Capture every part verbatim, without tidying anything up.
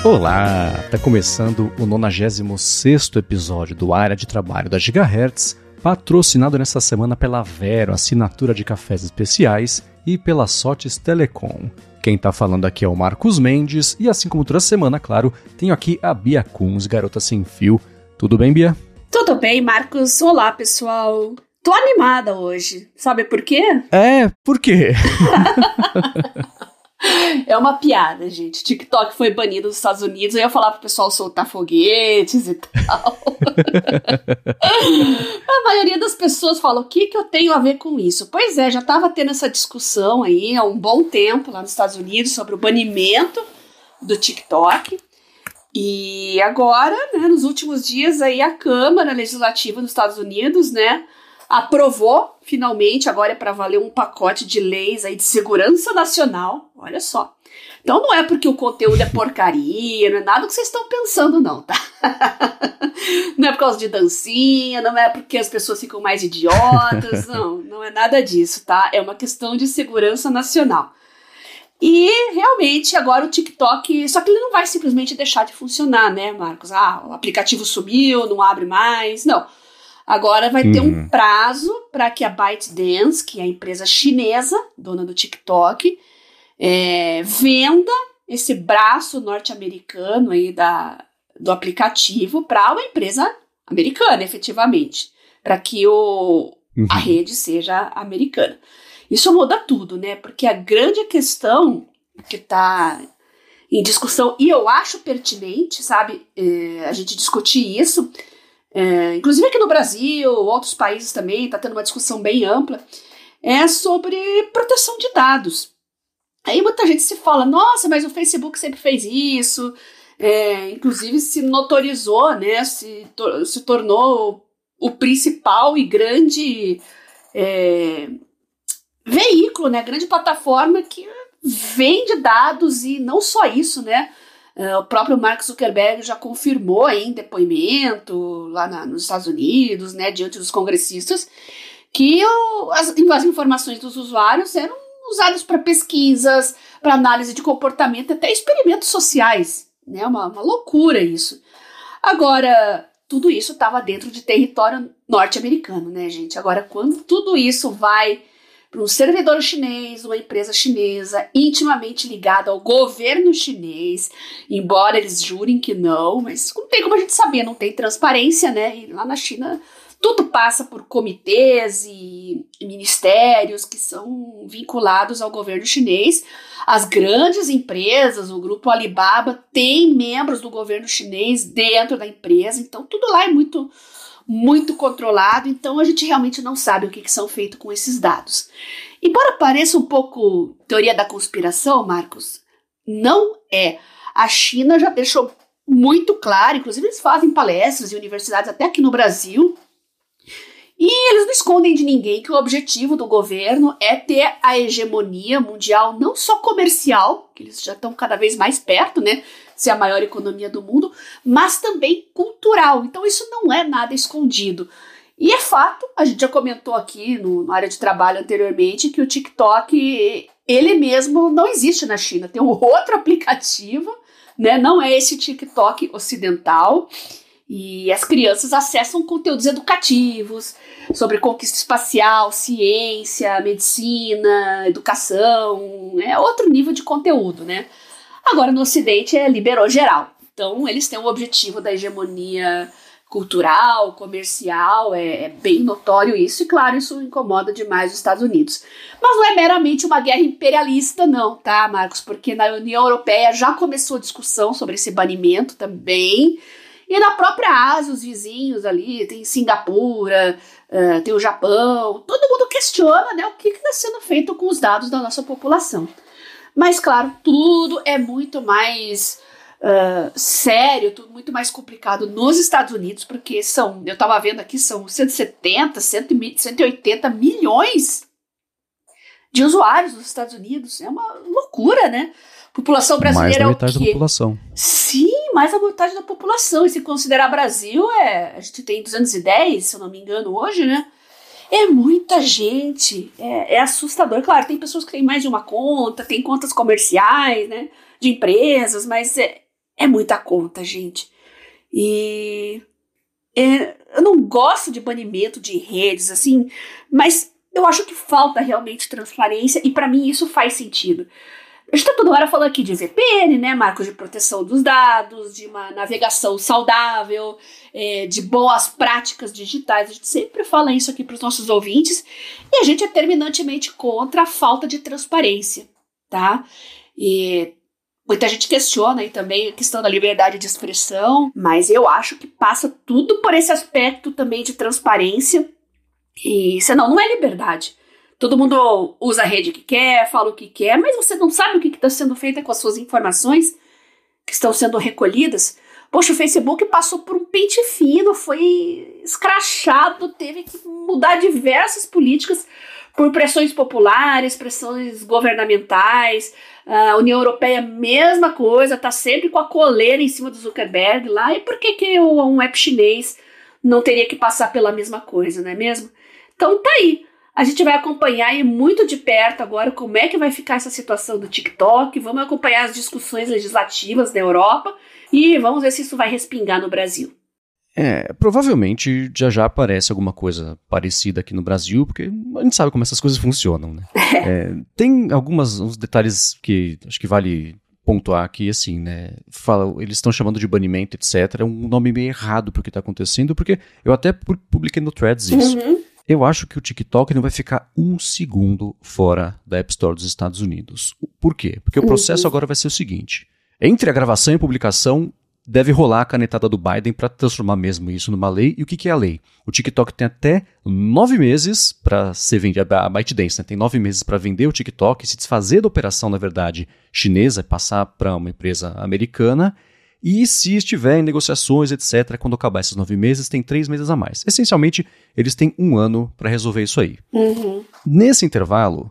Olá, tá começando o nonagésimo sexto episódio do Área de Trabalho da Gigahertz, patrocinado nesta semana pela Vero, assinatura de cafés especiais, e pela Sotes Telecom. Quem tá falando aqui é o Marcos Mendes, e assim como toda semana, claro, tenho aqui a Bia Kunz, garota sem fio. Tudo bem, Bia? Tudo bem, Marcos. Olá, pessoal. Tô animada hoje. Sabe por quê? É, por quê? É uma piada, gente. TikTok foi banido nos Estados Unidos. Eu ia falar pro pessoal soltar foguetes e tal. A maioria das pessoas fala, o que, que eu tenho a ver com isso? Pois é, já tava tendo essa discussão aí há um bom tempo lá nos Estados Unidos sobre o banimento do TikTok. E agora, né, nos últimos dias, aí a Câmara Legislativa dos Estados Unidos, né, aprovou, finalmente, agora é para valer um pacote de leis aí de segurança nacional, olha só. Então não é porque o conteúdo é porcaria, não é nada que vocês estão pensando não, tá? Não é por causa de dancinha, não é porque as pessoas ficam mais idiotas, não, não é nada disso, tá? É uma questão de segurança nacional. E realmente agora o TikTok, só que ele não vai simplesmente deixar de funcionar, né, Marcos? Ah, o aplicativo sumiu, não abre mais, não. Agora vai ter um prazo para que a ByteDance, que é a empresa chinesa, dona do TikTok, é, venda esse braço norte-americano aí da, do aplicativo para uma empresa americana, efetivamente, para que o, uhum. a rede seja americana. Isso muda tudo, né? Porque a grande questão que está em discussão, e eu acho pertinente, sabe, é, a gente discutir isso, É, inclusive aqui no Brasil, outros países também, está tendo uma discussão bem ampla, é sobre proteção de dados. Aí muita gente se fala, nossa, mas o Facebook sempre fez isso, é, inclusive se notorizou, né, se, to- se tornou o principal e grande é, veículo, né, grande plataforma que vende dados e não só isso, né. Uh, o próprio Mark Zuckerberg já confirmou aí em depoimento lá na, nos Estados Unidos, né, diante dos congressistas, que o, as, as informações dos usuários eram usadas para pesquisas, para análise de comportamento, até experimentos sociais, né, uma, uma loucura isso. Agora, tudo isso estava dentro de território norte-americano, né, gente? Agora, quando tudo isso vai para um servidor chinês, uma empresa chinesa intimamente ligada ao governo chinês, embora eles jurem que não, mas não tem como a gente saber, não tem transparência, né? E lá na China tudo passa por comitês e, e ministérios que são vinculados ao governo chinês. As grandes empresas, o grupo Alibaba, tem membros do governo chinês dentro da empresa, então tudo lá é muito... muito controlado, então a gente realmente não sabe o que, que são feitos com esses dados. Embora pareça um pouco teoria da conspiração, Marcos, não é. A China já deixou muito claro, inclusive eles fazem palestras em universidades até aqui no Brasil, e eles não escondem de ninguém que o objetivo do governo é ter a hegemonia mundial, não só comercial, que eles já estão cada vez mais perto, né, ser a maior economia do mundo, mas também cultural. Então isso não é nada escondido. E é fato, a gente já comentou aqui no, na área de trabalho anteriormente, que o TikTok, ele mesmo não existe na China. Tem um outro aplicativo, né, não é esse TikTok ocidental, e as crianças acessam conteúdos educativos sobre conquista espacial, ciência, medicina, educação, é outro nível de conteúdo, né? Agora no Ocidente é liberou geral, então eles têm o objetivo da hegemonia cultural, comercial, é, é bem notório isso, e claro, isso incomoda demais os Estados Unidos. Mas não é meramente uma guerra imperialista não, tá, Marcos? Porque na União Europeia já começou a discussão sobre esse banimento também. E na própria Ásia, os vizinhos ali, tem Singapura, uh, tem o Japão, todo mundo questiona, né, o que está sendo feito com os dados da nossa população. Mas, claro, tudo é muito mais uh, sério, tudo muito mais complicado nos Estados Unidos, porque são, eu estava vendo aqui, são cento e setenta, cento e oitenta milhões de usuários nos Estados Unidos. É uma loucura, né? População brasileira é o quê? Mais da metade da população. Sim, mais da metade da população. E se considerar Brasil, é, a gente tem duzentos e dez, se eu não me engano, hoje, né? É muita gente. É, é assustador. Claro, tem pessoas que têm mais de uma conta, tem contas comerciais, né? De empresas, mas é, é muita conta, gente. E é, eu não gosto de banimento de redes, assim, mas eu acho que falta realmente transparência e para mim isso faz sentido. A gente tá toda hora falando aqui de V P N, né, marcos de proteção dos dados, de uma navegação saudável, é, de boas práticas digitais. A gente sempre fala isso aqui para os nossos ouvintes e a gente é terminantemente contra a falta de transparência, tá? E muita gente questiona aí também a questão da liberdade de expressão, mas eu acho que passa tudo por esse aspecto também de transparência e senão não é liberdade. Todo mundo usa a rede que quer, fala o que quer, mas você não sabe o que está sendo feito com as suas informações que estão sendo recolhidas. Poxa, o Facebook passou por um pente fino, foi escrachado, teve que mudar diversas políticas por pressões populares, pressões governamentais. A União Europeia, mesma coisa, está sempre com a coleira em cima do Zuckerberg lá. E por que, que um app chinês não teria que passar pela mesma coisa, não é mesmo? Então tá aí. A gente vai acompanhar aí muito de perto agora como é que vai ficar essa situação do TikTok, vamos acompanhar as discussões legislativas da Europa e vamos ver se isso vai respingar no Brasil. É, provavelmente já já aparece alguma coisa parecida aqui no Brasil, porque a gente sabe como essas coisas funcionam, né? É, tem algumas, uns detalhes que acho que vale pontuar aqui, assim, né? Fala, eles estão chamando de banimento, etcétera. É um nome meio errado pro que está acontecendo, porque eu até publiquei no Threads isso. Uhum. Eu acho que o TikTok não vai ficar um segundo fora da App Store dos Estados Unidos. Por quê? Porque o processo agora vai ser o seguinte. Entre a gravação e a publicação, deve rolar a canetada do Biden para transformar mesmo isso numa lei. E o que, que é a lei? O TikTok tem até nove meses para ser vendido. A ByteDance, né, tem nove meses para vender o TikTok, se desfazer da operação, na verdade, chinesa, passar para uma empresa americana. E se estiver em negociações, etcétera, quando acabar esses nove meses, tem três meses a mais. Essencialmente, eles têm um ano para resolver isso aí. Uhum. Nesse intervalo,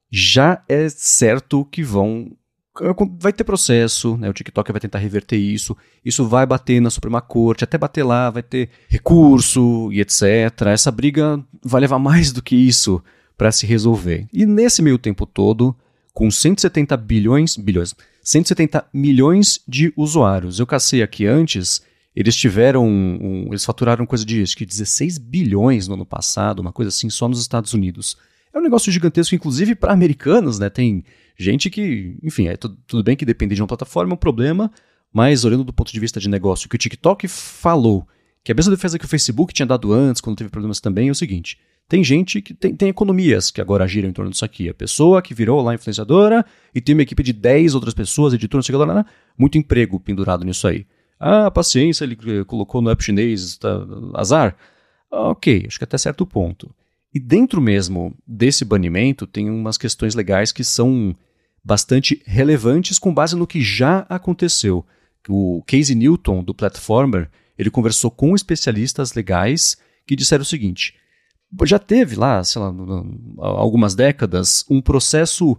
já é certo que vão... Vai ter processo, né? O TikTok vai tentar reverter isso, isso vai bater na Suprema Corte, até bater lá, vai ter recurso e etcétera. Essa briga vai levar mais do que isso para se resolver. E nesse meio tempo todo, com cento e setenta bilhões... bilhões cento e setenta milhões de usuários. Eu cacei aqui antes, eles tiveram, um, eles faturaram coisa de acho que dezesseis bilhões no ano passado, uma coisa assim, só nos Estados Unidos. É um negócio gigantesco, inclusive para americanos, né? Tem gente que, enfim, é tudo, tudo bem que depende de uma plataforma, é um problema, mas olhando do ponto de vista de negócio, que o TikTok falou, que a mesma defesa que o Facebook tinha dado antes, quando teve problemas também, é o seguinte: tem gente que tem, tem economias que agora giram em torno disso aqui. A pessoa que virou lá influenciadora e tem uma equipe de dez outras pessoas, editor, não sei o que lá, muito emprego pendurado nisso aí. Ah, paciência, ele colocou no app chinês, tá, azar. Ok, acho que até certo ponto. E dentro mesmo desse banimento tem umas questões legais que são bastante relevantes com base no que já aconteceu. O Casey Newton, do Platformer, ele conversou com especialistas legais que disseram o seguinte: já teve lá, sei lá, há algumas décadas, um processo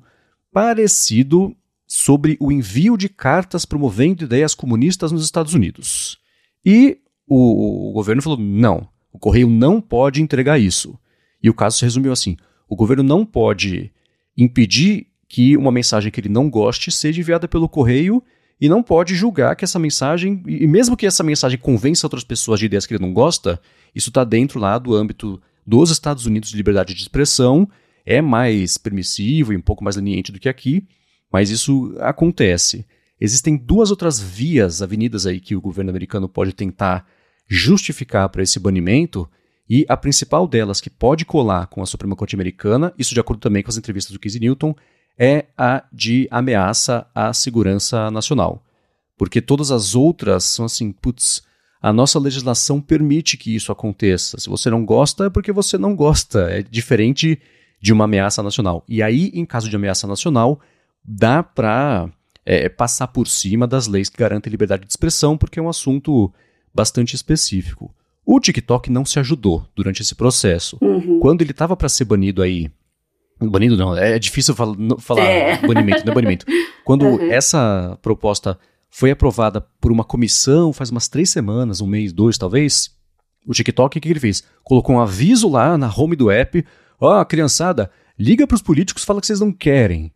parecido sobre o envio de cartas promovendo ideias comunistas nos Estados Unidos. E o, o governo falou, não, o correio não pode entregar isso. E o caso se resumiu assim: o governo não pode impedir que uma mensagem que ele não goste seja enviada pelo correio e não pode julgar que essa mensagem, e mesmo que essa mensagem convença outras pessoas de ideias que ele não gosta, isso está dentro lá do âmbito dos Estados Unidos de liberdade de expressão, é mais permissivo e um pouco mais leniente do que aqui, mas isso acontece. Existem duas outras vias, avenidas aí que o governo americano pode tentar justificar para esse banimento, e a principal delas, que pode colar com a Suprema Corte americana, isso de acordo também com as entrevistas do Casey Newton, é a de ameaça à segurança nacional. Porque todas as outras são assim, putz, a nossa legislação permite que isso aconteça. Se você não gosta, é porque você não gosta. É diferente de uma ameaça nacional. E aí, em caso de ameaça nacional, dá para é, passar por cima das leis que garantem liberdade de expressão, porque é um assunto bastante específico. O TikTok não se ajudou durante esse processo. Uhum. Quando ele estava para ser banido aí... Banido não, é difícil falar, falar é. banimento, não é banimento. Quando uhum. essa proposta foi aprovada por uma comissão faz umas três semanas, um mês, dois talvez, o TikTok, o que ele fez? Colocou um aviso lá na home do app, ó, oh, criançada, liga para os políticos, fala que vocês não querem.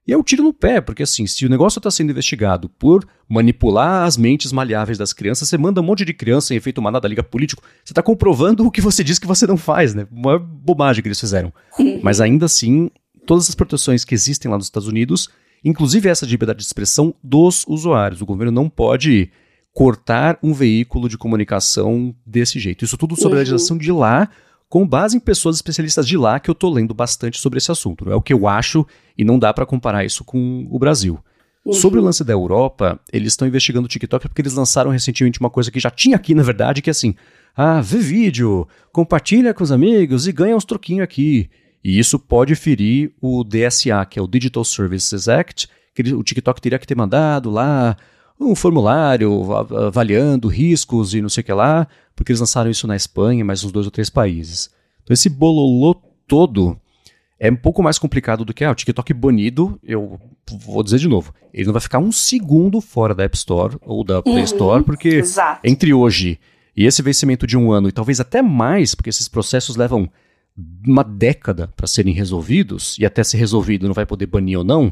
E é um tiro no pé, porque assim, se o negócio está sendo investigado por manipular as mentes maleáveis das crianças, você manda um monte de criança em efeito manada, liga político, você está comprovando o que você diz que você não faz, né? Uma bobagem que eles fizeram. Mas ainda assim, todas as proteções que existem lá nos Estados Unidos, inclusive essa de liberdade de expressão dos usuários. O governo não pode cortar um veículo de comunicação desse jeito. Isso tudo sobre a legislação de lá, com base em pessoas especialistas de lá, que eu tô lendo bastante sobre esse assunto. É o que eu acho, e não dá para comparar isso com o Brasil. Uhum. Sobre o lance da Europa, eles estão investigando o TikTok porque eles lançaram recentemente uma coisa que já tinha aqui, na verdade, que é assim, ah, vê vídeo, compartilha com os amigos e ganha uns troquinhos aqui. E isso pode ferir o D S A, que é o Digital Services Act, que ele, o TikTok teria que ter mandado lá um formulário avaliando riscos e não sei o que lá, porque eles lançaram isso na Espanha, mais uns dois ou três países. Então esse bololô todo é um pouco mais complicado do que ah, o TikTok banido, eu vou dizer de novo, ele não vai ficar um segundo fora da App Store ou da Play uhum, Store, porque exato. Entre hoje e esse vencimento de um ano, e talvez até mais, porque esses processos levam uma década para serem resolvidos, e até ser resolvido não vai poder banir ou não,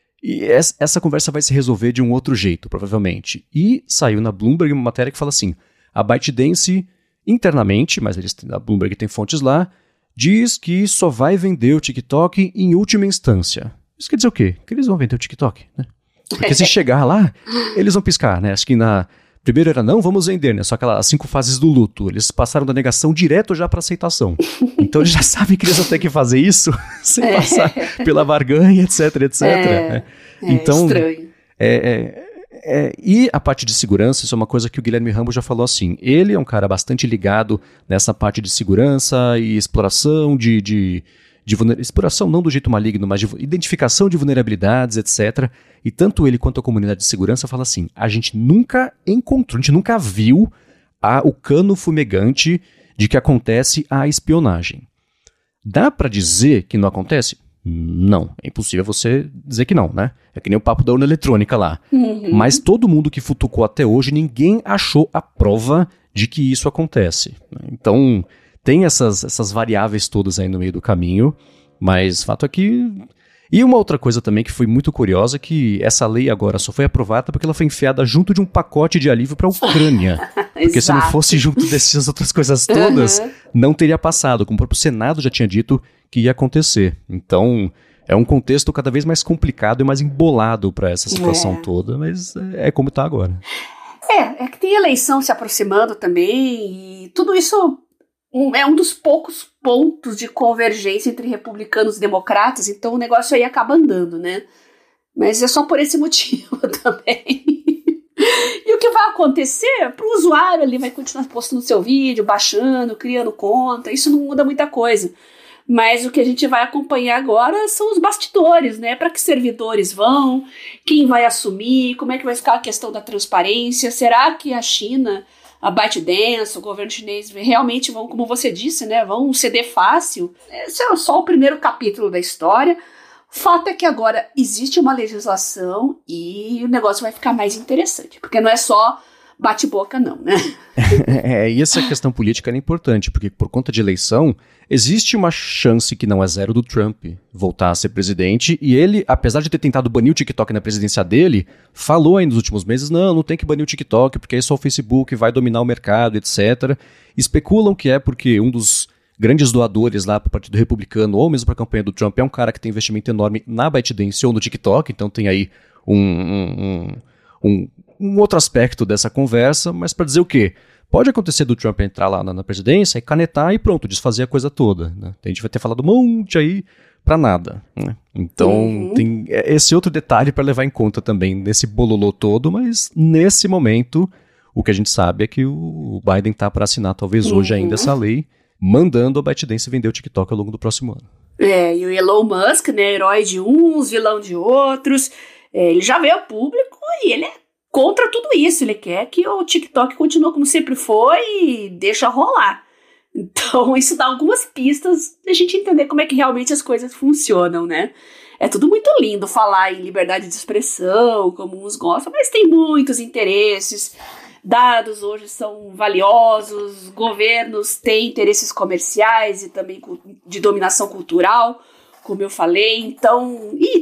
e essa conversa vai se resolver de um outro jeito, provavelmente. E saiu na Bloomberg uma matéria que fala assim, a ByteDance internamente, mas eles, a Bloomberg tem fontes lá, diz que só vai vender o TikTok em última instância. Isso quer dizer o quê? Que eles vão vender o TikTok, né? Porque se chegar lá, eles vão piscar, né? Acho que na... Primeiro era não, vamos vender, né? Só aquelas cinco fases do luto. Eles passaram da negação direto já para aceitação. Então eles já sabem que eles vão ter que fazer isso sem passar pela barganha, etc, etc. É, né? é então, estranho. É, é, é, e a parte de segurança, isso é uma coisa que o Guilherme Rambo já falou assim. Ele é um cara bastante ligado nessa parte de segurança e exploração de... de de vulner... exploração não do jeito maligno, mas de identificação de vulnerabilidades, etcétera. E tanto ele quanto a comunidade de segurança fala assim, a gente nunca encontrou, a gente nunca viu a, o cano fumegante de que acontece a espionagem. Dá pra dizer que não acontece? Não, é impossível você dizer que não, né? É que nem o papo da urna eletrônica lá. Uhum. Mas todo mundo que futucou até hoje, ninguém achou a prova de que isso acontece. Então... Tem essas, essas variáveis todas aí no meio do caminho, mas fato é que... E uma outra coisa também que foi muito curiosa, que essa lei agora só foi aprovada porque ela foi enfiada junto de um pacote de alívio para a Ucrânia. Porque se não fosse junto dessas outras coisas todas, uhum. não teria passado, como o próprio Senado já tinha dito que ia acontecer. Então, é um contexto cada vez mais complicado e mais embolado para essa situação é. toda, mas é, é como está agora. É, é que tem eleição se aproximando também, e tudo isso... Um, é um dos poucos pontos de convergência entre republicanos e democratas, então o negócio aí acaba andando, né? Mas é só por esse motivo também. E o que vai acontecer? Para o usuário, ele vai continuar postando seu vídeo, baixando, criando conta, isso não muda muita coisa. Mas o que a gente vai acompanhar agora são os bastidores, né? Para que servidores vão, quem vai assumir, como é que vai ficar a questão da transparência, será que a China... a ByteDance, o governo chinês realmente vão, como você disse, né, vão ceder fácil. Esse é só o primeiro capítulo da história. O fato é que agora existe uma legislação e o negócio vai ficar mais interessante, porque não é só bate-boca não, né? É, e essa questão política é importante, porque por conta de eleição, existe uma chance que não é zero do Trump voltar a ser presidente, e ele, apesar de ter tentado banir o TikTok na presidência dele, falou aí nos últimos meses, não, não tem que banir o TikTok, porque aí só o Facebook vai dominar o mercado, etcétera. Especulam que é porque um dos grandes doadores lá para o Partido Republicano, ou mesmo para a campanha do Trump, é um cara que tem investimento enorme na ByteDance ou no TikTok, então tem aí um... um, um, um um outro aspecto dessa conversa, mas para dizer o quê? Pode acontecer do Trump entrar lá na, na presidência e canetar e pronto, desfazer a coisa toda, né? A gente vai ter falado um monte aí para nada, né? Então uhum. tem esse outro detalhe para levar em conta também nesse bololô todo, mas nesse momento o que a gente sabe é que o Biden tá para assinar talvez uhum. hoje ainda essa lei, mandando a ByteDance vender o TikTok ao longo do próximo ano. É, e o Elon Musk, né, herói de uns, vilão de outros, é, ele já veio ao público e ele é contra tudo isso, ele quer que o TikTok continue como sempre foi e deixa rolar. Então isso dá algumas pistas da gente entender como é que realmente as coisas funcionam, né? É tudo muito lindo falar em liberdade de expressão, como uns gostam, mas tem muitos interesses, dados hoje são valiosos, governos têm interesses comerciais e também de dominação cultural, como eu falei, então, e tem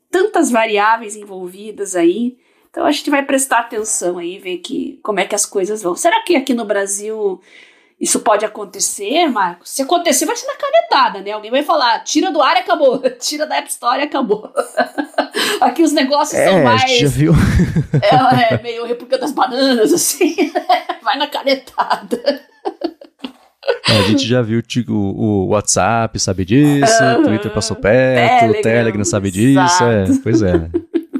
tantas variáveis envolvidas aí. Então a gente vai prestar atenção aí, ver que, como é que as coisas vão. Será que aqui no Brasil isso pode acontecer, Marcos? Se acontecer, vai ser na canetada, né? Alguém vai falar, tira do ar e acabou. Tira da App Store e acabou. Aqui os negócios é, são mais... já viu? é, é meio República das Bananas, assim. Vai na canetada. É, a gente já viu o, o WhatsApp sabe disso, o Twitter passou perto, Telegram, o Telegram sabe disso. É, pois é.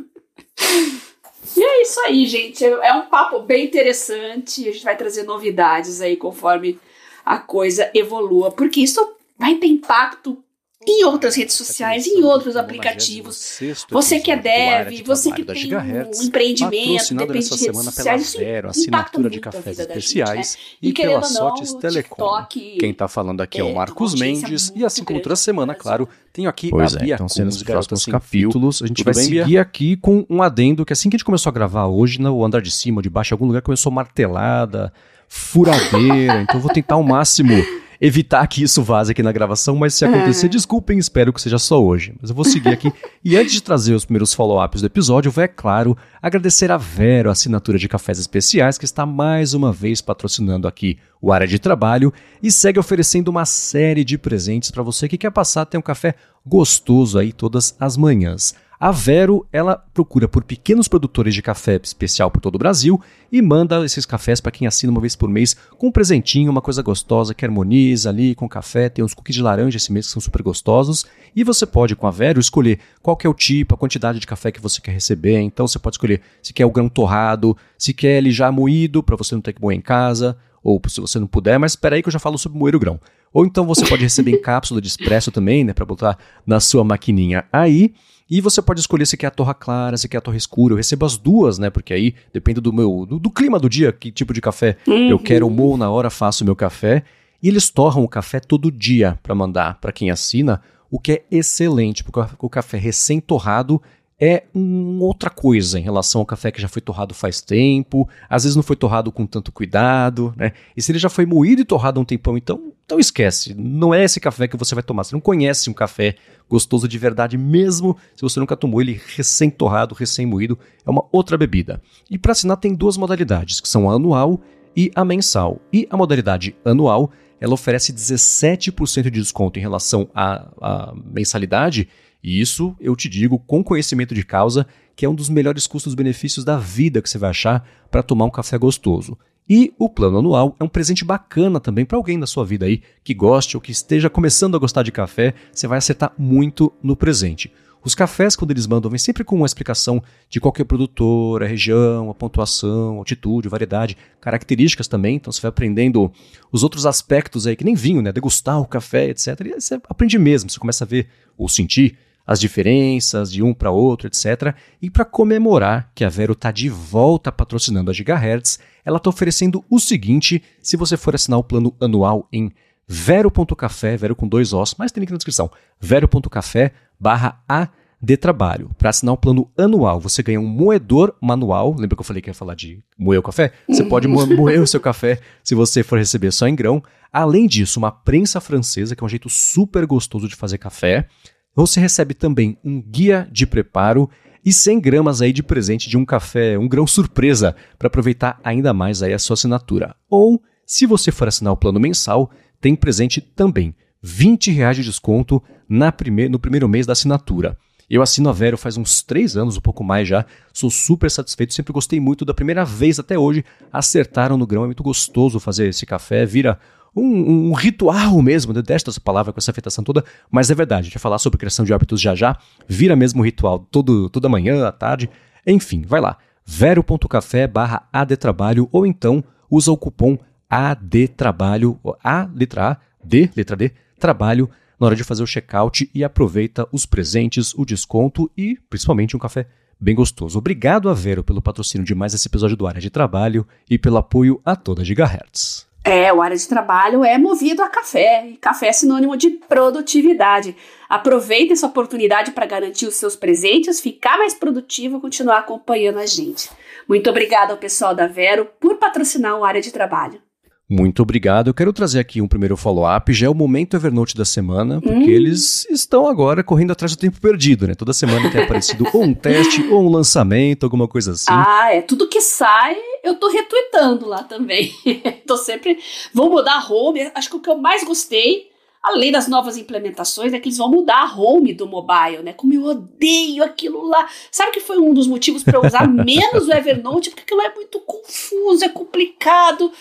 E é isso aí, gente. É um papo bem interessante. A gente vai trazer novidades aí conforme a coisa evolua. Porque isso vai ter impacto em outras redes sociais, em outros aplicativos. Você que é dev, você que tem um empreendimento, depende de redes sociais, isso impacta muito a vida da gente, né? E pela Sotes Telecom. Quem está falando aqui é o Marcos Mendes, e assim como toda semana, claro, tenho aqui pois a Bia é, então sendo os próximos capítulos. A gente vai seguir aqui com um adendo que assim que a gente começou a gravar hoje, no andar de cima ou de baixo, em algum lugar começou martelada, furadeira, então eu vou tentar ao máximo evitar que isso vaze aqui na gravação, mas se acontecer, uhum. desculpem, espero que seja só hoje. Mas eu vou seguir aqui. E antes de trazer os primeiros follow-ups do episódio, vou, é claro, agradecer a Vero, a assinatura de cafés especiais, que está mais uma vez patrocinando aqui o Área de Trabalho e segue oferecendo uma série de presentes para você que quer passar a ter um café gostoso aí todas as manhãs. A Vero, ela procura por pequenos produtores de café especial por todo o Brasil e manda esses cafés para quem assina uma vez por mês com um presentinho, uma coisa gostosa que harmoniza ali com o café. Tem uns cookies de laranja esse mês que são super gostosos. E você pode, com a Vero, escolher qual que é o tipo, a quantidade de café que você quer receber. Então você pode escolher se quer o grão torrado, se quer ele já moído para você não ter que moer em casa, ou se você não puder, mas espera aí que eu já falo sobre moer o grão. Ou então você pode receber em cápsula de expresso também, né, para botar na sua maquininha aí. E você pode escolher se quer a torra clara, se quer a torra escura. Eu recebo as duas, né? Porque aí depende do meu do, do clima do dia, que tipo de café uhum. eu quero, eu moo na hora, faço o meu café. E eles torram o café todo dia para mandar para quem assina, o que é excelente, porque o café recém-torrado é uma outra coisa em relação ao café que já foi torrado faz tempo, às vezes não foi torrado com tanto cuidado, né? E se ele já foi moído e torrado há um tempão, então, então esquece, não é esse café que você vai tomar. Você não conhece um café gostoso de verdade mesmo se você nunca tomou ele recém-torrado, recém-moído, é uma outra bebida. E para assinar tem duas modalidades, que são a anual e a mensal. E a modalidade anual, ela oferece dezessete por cento de desconto em relação à, à mensalidade. E isso, eu te digo, com conhecimento de causa, que é um dos melhores custos-benefícios da vida que você vai achar para tomar um café gostoso. E o plano anual é um presente bacana também para alguém da sua vida aí que goste ou que esteja começando a gostar de café, você vai acertar muito no presente. Os cafés, quando eles mandam, vem sempre com uma explicação de qual que é o produtor, a região, a pontuação, a altitude, a variedade, características também. Então você vai aprendendo os outros aspectos aí, que nem vinho, né? Degustar o café, etcétera. E aí você aprende mesmo, você começa a ver ou sentir as diferenças de um para outro, etcétera. E para comemorar que a Vero está de volta patrocinando a Gigahertz, ela está oferecendo o seguinte, se você for assinar o plano anual em vero ponto café, Vero com dois Os, mas tem link na descrição, vero ponto café barra A de trabalho. Para assinar o plano anual, você ganha um moedor manual. Lembra que eu falei que ia falar de moer o café? Você pode mo- moer o seu café se você for receber só em grão. Além disso, uma prensa francesa, que é um jeito super gostoso de fazer café. Você recebe também um guia de preparo e cem gramas aí de presente de um café, um grão surpresa, para aproveitar ainda mais aí a sua assinatura. Ou, se você for assinar o plano mensal, tem presente também, vinte reais de desconto na prime- no primeiro mês da assinatura. Eu assino a Vero faz uns três anos, um pouco mais já, sou super satisfeito, sempre gostei muito da primeira vez até hoje, acertaram no grão, é muito gostoso fazer esse café, vira um, um ritual mesmo, eu detesto essa palavra com essa afetação toda, mas é verdade, a gente vai falar sobre criação de hábitos já já, vira mesmo um ritual todo, toda manhã, à tarde, enfim, vai lá, vero ponto café barra A D Trabalho ou então usa o cupom A D Trabalho, A, letra A, D, letra D, Trabalho, na hora de fazer o checkout e aproveita os presentes, o desconto e, principalmente, um café bem gostoso. Obrigado a Vero pelo patrocínio de mais esse episódio do Área de Trabalho e pelo apoio a toda a Gigahertz. É, o Área de Trabalho é movido a café, e café é sinônimo de produtividade. Aproveite essa oportunidade para garantir os seus presentes, ficar mais produtivo e continuar acompanhando a gente. Muito obrigada ao pessoal da Vero por patrocinar o Área de Trabalho. Muito obrigado. Eu quero trazer aqui um primeiro follow-up, já é o momento Evernote da semana, porque hum. eles estão agora correndo atrás do tempo perdido, né? Toda semana tem aparecido ou um teste, ou um lançamento, alguma coisa assim. Ah, é. Tudo que sai, eu tô retweetando lá também. Tô sempre... Vou mudar a home. Acho que o que eu mais gostei, além das novas implementações, é que eles vão mudar a home do mobile, né? Como eu odeio aquilo lá. Sabe que foi um dos motivos para eu usar menos o Evernote? Porque aquilo é muito confuso, é complicado.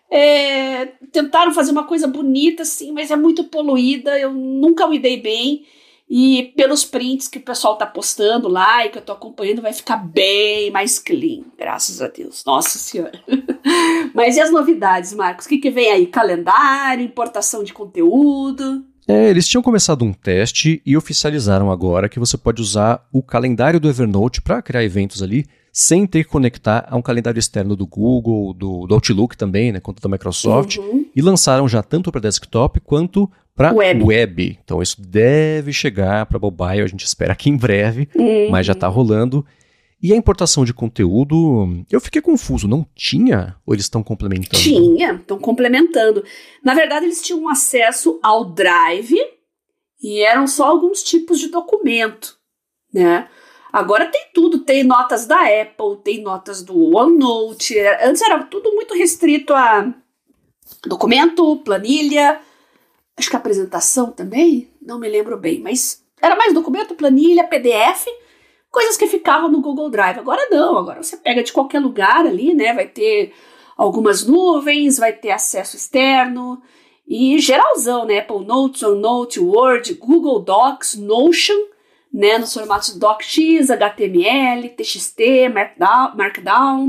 É, tentaram fazer uma coisa bonita, assim, mas é muito poluída, eu nunca me dei bem, e pelos prints que o pessoal tá postando lá e que eu tô acompanhando, vai ficar bem mais clean, graças a Deus, nossa senhora. Mas e as novidades, Marcos? O que que vem aí? Calendário, importação de conteúdo? É, eles tinham começado um teste e oficializaram agora que você pode usar o calendário do Evernote para criar eventos ali, sem ter que conectar a um calendário externo do Google, do, do Outlook também, né, conta da Microsoft, uhum. E lançaram já tanto para desktop quanto para web. web. Então isso deve chegar para mobile, a gente espera que em breve, uhum. Mas já está rolando. E a importação de conteúdo, eu fiquei confuso, não tinha ou eles estão complementando? Tinha, estão complementando. Na verdade, eles tinham acesso ao Drive e eram só alguns tipos de documento, né? Agora tem tudo, tem notas da Apple, tem notas do OneNote. Antes era tudo muito restrito a documento, planilha, acho que apresentação também, não me lembro bem, mas era mais documento, planilha, P D F, coisas que ficavam no Google Drive. Agora não, agora você pega de qualquer lugar ali, né? Vai ter algumas nuvens, vai ter acesso externo e geralzão, né? Apple Notes, OneNote, Word, Google Docs, Notion, né, nos formatos DocX, H T M L, T X T, Markdown, Markdown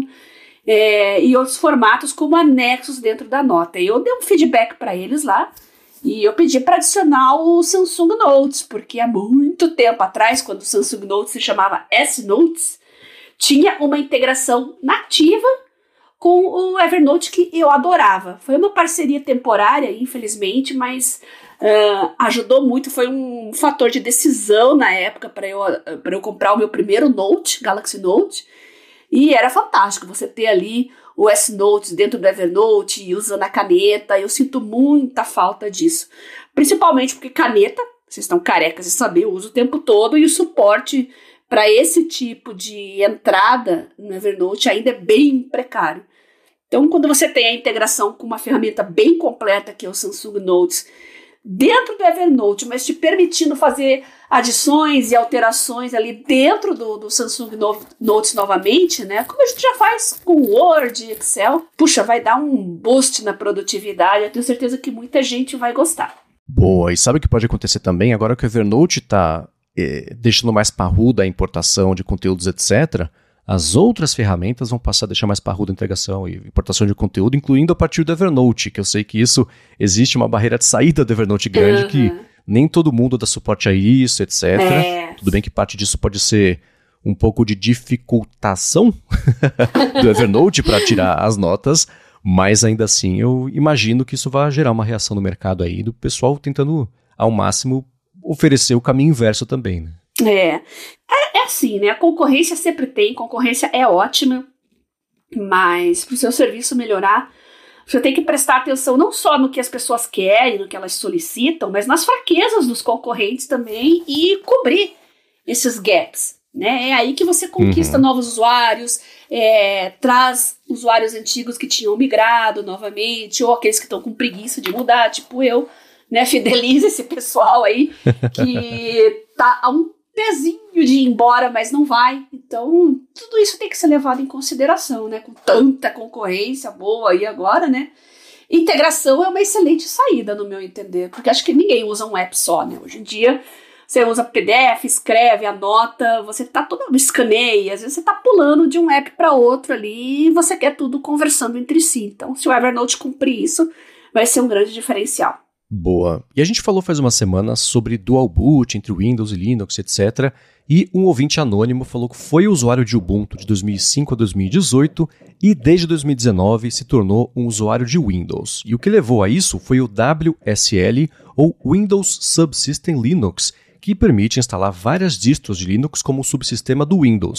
é, e outros formatos como anexos dentro da nota. E eu dei um feedback para eles lá e eu pedi para adicionar o Samsung Notes, porque há muito tempo atrás, quando o Samsung Notes se chamava S-Notes, tinha uma integração nativa com o Evernote que eu adorava. Foi uma parceria temporária, infelizmente, mas... Uh, ajudou muito, foi um fator de decisão na época para eu, para eu comprar o meu primeiro Note, Galaxy Note, e era fantástico você ter ali o S-Note dentro do Evernote e usando a caneta. Eu sinto muita falta disso, principalmente porque caneta, vocês estão carecas de saber, eu uso o tempo todo e o suporte para esse tipo de entrada no Evernote ainda é bem precário. Então, quando você tem a integração com uma ferramenta bem completa, que é o Samsung Notes, dentro do Evernote, mas te permitindo fazer adições e alterações ali dentro do, do Samsung Notes novamente, né? Como a gente já faz com Word, Excel. Puxa, vai dar um boost na produtividade. Eu tenho certeza que muita gente vai gostar. Boa, e sabe o que pode acontecer também? Agora que o Evernote está eh, deixando mais parruda a importação de conteúdos, etcétera, as outras ferramentas vão passar a deixar mais parruda a integração e importação de conteúdo, incluindo a partir do Evernote, que eu sei que isso existe uma barreira de saída do Evernote grande, uhum. Que nem todo mundo dá suporte a isso, etcétera. É. Tudo bem que parte disso pode ser um pouco de dificultação do Evernote para tirar as notas, mas ainda assim eu imagino que isso vai gerar uma reação no mercado aí do pessoal tentando ao máximo oferecer o caminho inverso também, né? É. é, é assim, né? A concorrência sempre tem, concorrência é ótima, mas para o seu serviço melhorar, você tem que prestar atenção não só no que as pessoas querem, no que elas solicitam, mas nas fraquezas dos concorrentes também e cobrir esses gaps, né? É aí que você conquista uhum. novos usuários, é, traz usuários antigos que tinham migrado novamente, ou aqueles que estão com preguiça de mudar, tipo eu, né? Fideliza esse pessoal aí que tá a um pezinho de ir embora, mas não vai. Então, tudo isso tem que ser levado em consideração, né? Com tanta concorrência boa aí agora, né? Integração é uma excelente saída, no meu entender, porque acho que ninguém usa um app só, né? Hoje em dia, você usa P D F, escreve, anota, você tá todo escaneia, às vezes você tá pulando de um app para outro ali e você quer tudo conversando entre si. Então, se o Evernote cumprir isso, vai ser um grande diferencial. Boa. E a gente falou faz uma semana sobre dual boot entre Windows e Linux, etcétera. E um ouvinte anônimo falou que foi usuário de Ubuntu de dois mil e cinco a dois mil e dezoito e desde dois mil e dezenove se tornou um usuário de Windows. E o que levou a isso foi o W S L, ou Windows Subsystem Linux, que permite instalar várias distros de Linux como subsistema do Windows.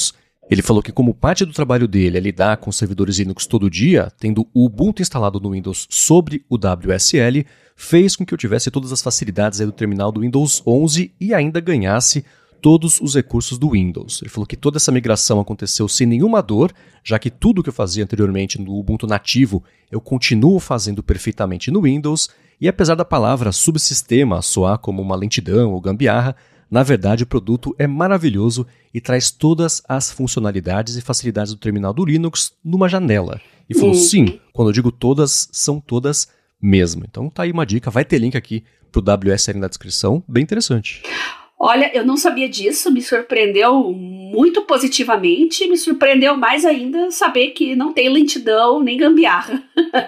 Ele falou que como parte do trabalho dele é lidar com servidores Linux todo dia, tendo o Ubuntu instalado no Windows sobre o W S L, fez com que eu tivesse todas as facilidades aí do terminal do Windows onze e ainda ganhasse todos os recursos do Windows. Ele falou que toda essa migração aconteceu sem nenhuma dor, já que tudo que eu fazia anteriormente no Ubuntu nativo eu continuo fazendo perfeitamente no Windows, e apesar da palavra subsistema soar como uma lentidão ou gambiarra, na verdade o produto é maravilhoso e traz todas as funcionalidades e facilidades do terminal do Linux numa janela. E falou, sim, quando eu digo todas, são todas mesmo. Então tá aí uma dica, vai ter link aqui pro W S L na descrição, bem interessante. Olha, eu não sabia disso, me surpreendeu muito positivamente, me surpreendeu mais ainda saber que não tem lentidão nem gambiarra.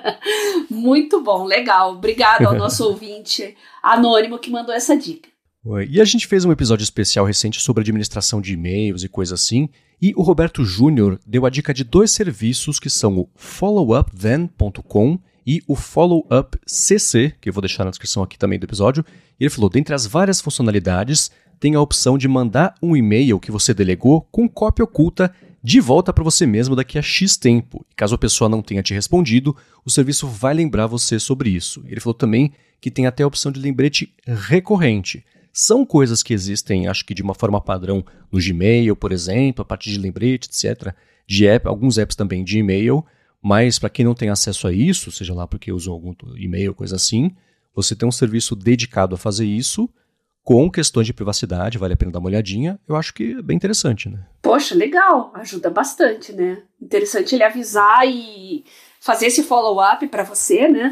Muito bom, legal. Obrigada ao nosso ouvinte anônimo que mandou essa dica. Oi. E a gente fez um episódio especial recente sobre administração de e-mails e coisa assim, e o Roberto Júnior deu a dica de dois serviços que são o follow up then ponto com e o follow up c c, que eu vou deixar na descrição aqui também do episódio. E ele falou, dentre as várias funcionalidades, tem a opção de mandar um e-mail que você delegou com cópia oculta de volta para você mesmo daqui a X tempo. E caso a pessoa não tenha te respondido, o serviço vai lembrar você sobre isso. Ele falou também que tem até a opção de lembrete recorrente. São coisas que existem, acho que de uma forma padrão no Gmail, por exemplo, a partir de lembrete, etcétera, de app, alguns apps também de e-mail, mas para quem não tem acesso a isso, seja lá porque usam algum e-mail, coisa assim, você tem um serviço dedicado a fazer isso, com questões de privacidade, vale a pena dar uma olhadinha, eu acho que é bem interessante, né? Poxa, legal, ajuda bastante, né? Interessante ele avisar e fazer esse follow-up para você, né?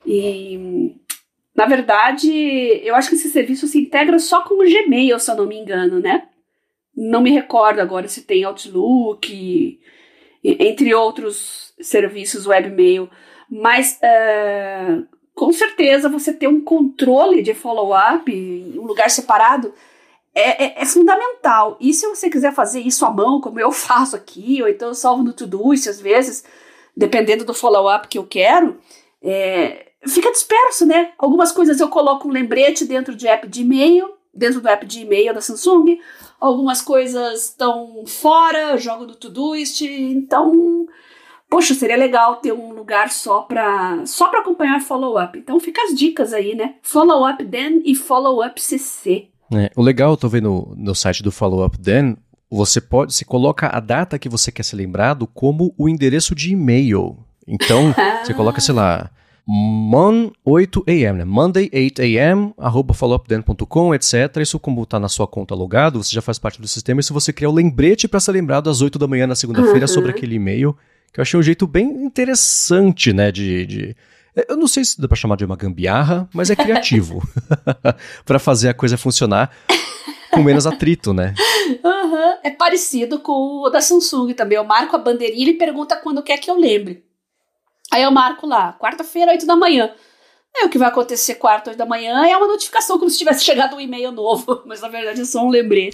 E, na verdade, eu acho que esse serviço se integra só com o Gmail, se eu não me engano, né? Não me recordo agora se tem Outlook, entre outros serviços webmail, mas uh, com certeza você ter um controle de follow-up em um lugar separado é, é, é fundamental. E se você quiser fazer isso à mão, como eu faço aqui, ou então eu salvo no Todoist às vezes, dependendo do follow-up que eu quero, é, fica disperso, né? Algumas coisas eu coloco um lembrete dentro de app de e-mail, dentro do app de e-mail da Samsung, algumas coisas estão fora, eu jogo no Todoist, então, poxa, seria legal ter um lugar só para só para acompanhar follow-up. Então fica as dicas aí, né? Follow-up then e follow-up C C. É, o legal, eu tô vendo no site do Follow-up then, você pode, você coloca a data que você quer ser lembrado como o endereço de e-mail. Então, você coloca, sei lá, Mon oito a m, né? Monday eight a m, arroba followupden ponto com, etcétera. Isso como está na sua conta logado, você já faz parte do sistema. E se você criar o lembrete para ser lembrado às oito da manhã na segunda-feira uhum. sobre aquele e-mail, que eu achei um jeito bem interessante, né? De, de... Eu não sei se dá para chamar de uma gambiarra, mas é criativo. para fazer a coisa funcionar com menos atrito, né? Uhum. É parecido com o da Samsung também. Eu marco a bandeirinha e pergunta quando quer que eu lembre. Aí eu marco lá, quarta-feira, oito da manhã. Aí o que vai acontecer quarta, oito da manhã é uma notificação como se tivesse chegado um e-mail novo. Mas na verdade é só um lembrete.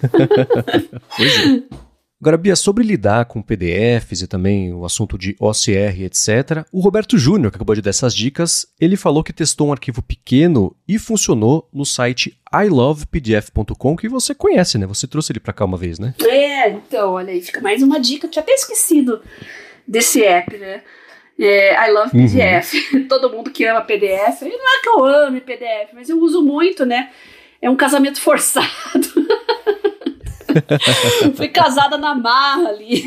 Pois é. Agora, Bia, sobre lidar com P D Fs e também o assunto de O C R, etcétera, o Roberto Júnior, que acabou de dar essas dicas, ele falou que testou um arquivo pequeno e funcionou no site i love p d f ponto com, que você conhece, né? Você trouxe ele pra cá uma vez, né? É, então, olha aí, fica mais uma dica. Eu tinha até esquecido desse app, né? É, I love P D F. Uhum. Todo mundo que ama P D F. Não é que eu ame P D F, mas eu uso muito, né? É um casamento forçado. Fui casada na marra ali.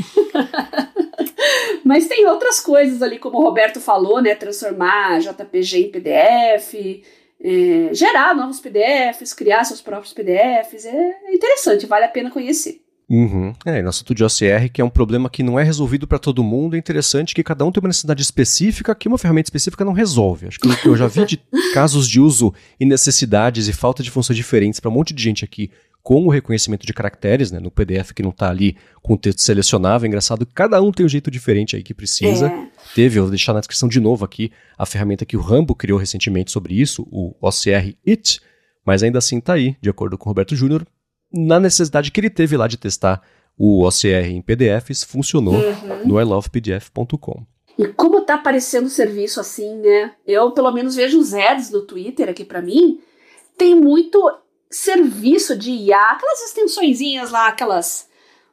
Mas tem outras coisas ali, como o Roberto falou, né? Transformar J P G em P D F, é, gerar novos P D Fs, criar seus próprios P D Fs. É interessante, vale a pena conhecer. Uhum. É, no assunto de O C R, que é um problema que não é resolvido para todo mundo, é interessante que cada um tem uma necessidade específica que uma ferramenta específica não resolve. Acho que o que eu já vi de casos de uso e necessidades e falta de funções diferentes para um monte de gente aqui com o reconhecimento de caracteres, né, no P D F que não está ali com o texto selecionável. É engraçado que cada um tem um jeito diferente aí que precisa. É. Teve, eu vou deixar na descrição de novo aqui, a ferramenta que o Rambo criou recentemente sobre isso, o O C R It, mas ainda assim está aí, de acordo com o Roberto Júnior, na necessidade que ele teve lá de testar o O C R em P D Fs, funcionou uhum. no i love p d f ponto com. E como tá aparecendo o serviço assim, né? Eu, pelo menos, vejo os ads no Twitter aqui pra mim. Tem muito serviço de I A, aquelas extensõezinhas lá, aquelas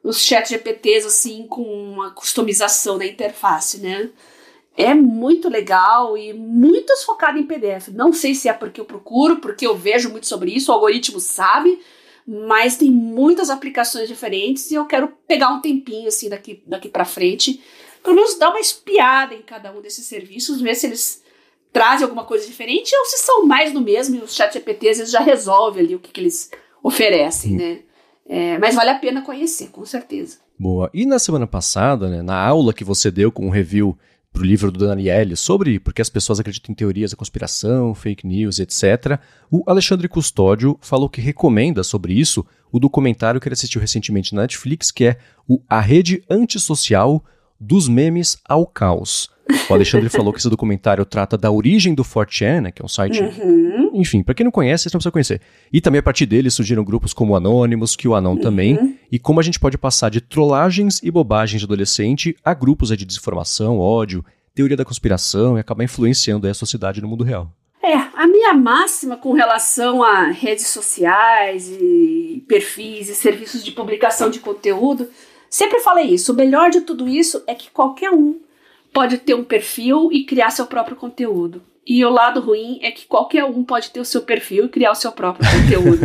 nos chat G P Ts, assim, com uma customização na interface, né? É muito legal e muito focado em P D F. Não sei se é porque eu procuro, porque eu vejo muito sobre isso, o algoritmo sabe, mas tem muitas aplicações diferentes e eu quero pegar um tempinho, assim, daqui, daqui pra frente, pelo menos dar uma espiada em cada um desses serviços, ver se eles trazem alguma coisa diferente ou se são mais do mesmo e os chat G P Ts às vezes já resolve ali o que, que eles oferecem, né? É, mas vale a pena conhecer, com certeza. Boa. E na semana passada, né, na aula que você deu com um review pro livro do Daniele sobre porque as pessoas acreditam em teorias da conspiração, fake news, etcétera, o Alexandre Custódio falou que recomenda sobre isso o documentário que ele assistiu recentemente na Netflix, que é o A Rede Antissocial dos Memes ao Caos. O Alexandre falou que esse documentário trata da origem do four chan, né, que é um site... Uhum. Enfim, pra quem não conhece, vocês não precisam conhecer. E também a partir dele surgiram grupos como o Anonymous, que o Anão uhum. também, e como a gente pode passar de trollagens e bobagens de adolescente a grupos de desinformação, ódio, teoria da conspiração e acabar influenciando a sociedade no mundo real. É, a minha máxima com relação a redes sociais e perfis e serviços de publicação de conteúdo, sempre falei isso, o melhor de tudo isso é que qualquer um pode ter um perfil e criar seu próprio conteúdo. E o lado ruim é que qualquer um pode ter o seu perfil e criar o seu próprio conteúdo.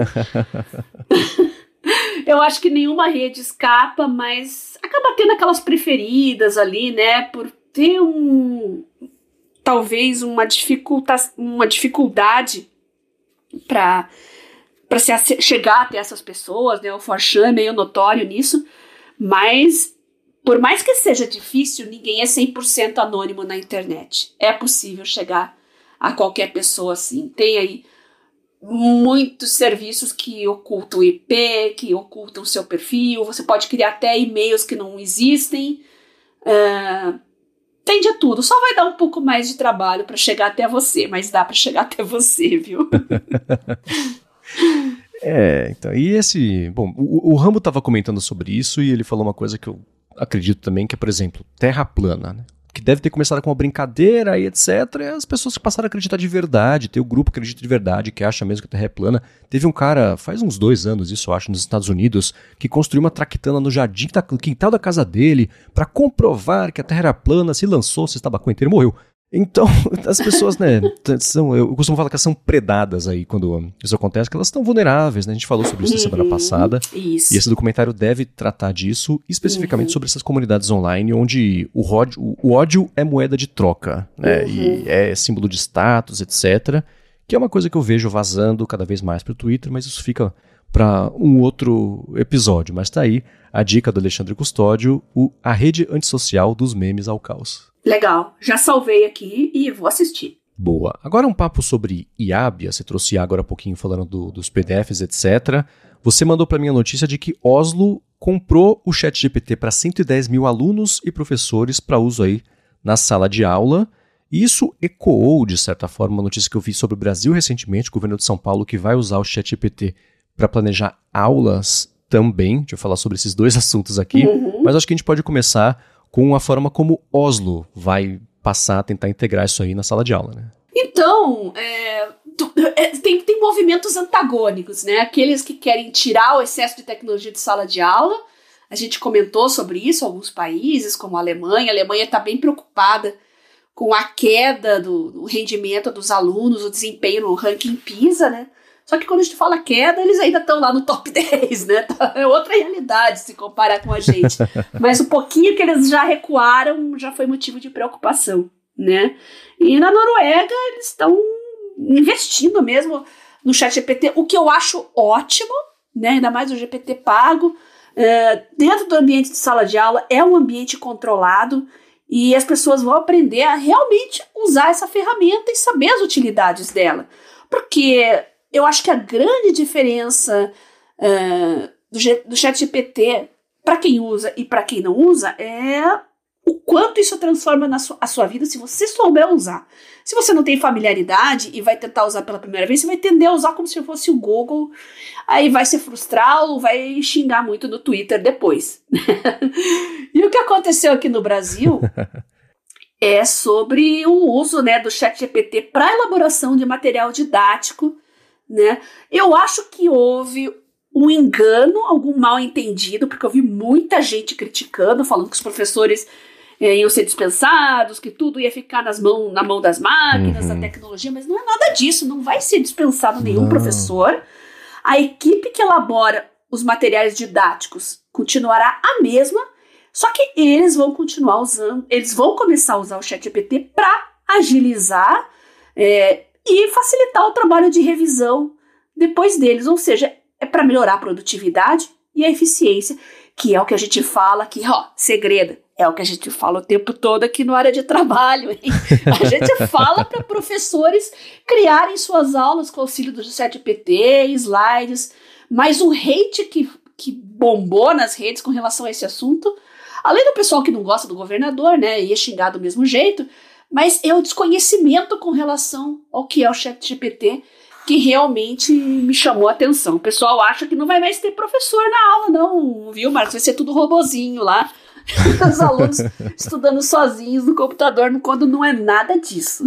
Eu acho que nenhuma rede escapa, mas acaba tendo aquelas preferidas ali, né? Por ter um... talvez uma, dificulta, uma dificuldade para para se chegar até essas pessoas, né? O four chan é meio notório nisso, mas... por mais que seja difícil, ninguém é cem por cento anônimo na internet. É possível chegar a qualquer pessoa assim. Tem aí muitos serviços que ocultam I P, que ocultam seu perfil. Você pode criar até e-mails que não existem. Uh, tem de tudo. Só vai dar um pouco mais de trabalho para chegar até você, mas dá para chegar até você, viu? É, então, e esse... Bom, o, o Rambo estava comentando sobre isso e ele falou uma coisa que eu acredito também, que é, por exemplo, terra plana, né? Que deve ter começado com uma brincadeira e etcétera. E as pessoas que passaram a acreditar de verdade, tem o grupo que acredita de verdade, que acha mesmo que a Terra é plana. Teve um cara, faz uns dois anos, isso eu acho, nos Estados Unidos, que construiu uma traquitana no jardim, no quintal da casa dele, para comprovar que a Terra era plana, se lançou, se estava com inteiro e morreu. Então, as pessoas, né, são, eu costumo falar que elas são predadas aí quando isso acontece, que elas estão vulneráveis, né? A gente falou sobre isso na semana passada. Isso. E esse documentário deve tratar disso, especificamente uhum. sobre essas comunidades online, onde o ódio, o ódio é moeda de troca, né? Uhum. E é símbolo de status, etcétera. Que é uma coisa que eu vejo vazando cada vez mais pro Twitter, mas isso fica para um outro episódio. Mas tá aí a dica do Alexandre Custódio, o, a rede antissocial dos memes ao caos. Legal, já salvei aqui e vou assistir. Boa. Agora um papo sobre I A B I A, você trouxe agora há pouquinho falando do, dos P D Fs, etcétera. Você mandou para mim a notícia de que Oslo comprou o ChatGPT para cento e dez mil alunos e professores para uso aí na sala de aula. E isso ecoou, de certa forma, uma notícia que eu vi sobre o Brasil recentemente, o governo de São Paulo que vai usar o ChatGPT para planejar aulas também. Deixa eu falar sobre esses dois assuntos aqui, uhum. mas acho que a gente pode começar com a forma como Oslo vai passar a tentar integrar isso aí na sala de aula, né? Então, é, tem, tem movimentos antagônicos, né? Aqueles que querem tirar o excesso de tecnologia de sala de aula. A gente comentou sobre isso, alguns países, como a Alemanha. A Alemanha está bem preocupada com a queda do, do rendimento dos alunos, o desempenho no ranking PISA, né? Só que quando a gente fala queda, eles ainda estão lá no top dez, né? É outra realidade se comparar com a gente. Mas o pouquinho que eles já recuaram já foi motivo de preocupação, né? E na Noruega eles estão investindo mesmo no ChatGPT, o que eu acho ótimo, né? Ainda mais o G P T pago. É, dentro do ambiente de sala de aula é um ambiente controlado e as pessoas vão aprender a realmente usar essa ferramenta e saber as utilidades dela. Porque... eu acho que a grande diferença uh, do, do ChatGPT para quem usa e para quem não usa é o quanto isso transforma na su- a sua vida se você souber usar. Se você não tem familiaridade e vai tentar usar pela primeira vez, você vai tender a usar como se fosse o Google, aí vai se frustrar ou vai xingar muito no Twitter depois. E o que aconteceu aqui no Brasil é sobre o uso, né, do ChatGPT para elaboração de material didático, né? Eu acho que houve um engano, algum mal entendido, porque eu vi muita gente criticando, falando que os professores é, iam ser dispensados, que tudo ia ficar nas mão, na mão das máquinas, uhum. da tecnologia, mas não é nada disso, não vai ser dispensado nenhum não. professor. A equipe que elabora os materiais didáticos continuará a mesma, só que eles vão continuar usando, eles vão começar a usar o ChatGPT para agilizar é, e facilitar o trabalho de revisão depois deles, ou seja, é para melhorar a produtividade e a eficiência, que é o que a gente fala aqui, ó, segredo, é o que a gente fala o tempo todo aqui no área de trabalho, hein? A gente fala para professores criarem suas aulas com auxílio do ChatGPT, slides, mas o hate que, que bombou nas redes com relação a esse assunto, além do pessoal que não gosta do governador, né, ia xingar do mesmo jeito, mas é o desconhecimento com relação ao que é o ChatGPT que realmente me chamou a atenção. O pessoal acha que não vai mais ter professor na aula, não, viu, Marcos? Vai ser tudo robozinho lá, os alunos estudando sozinhos no computador, quando não é nada disso.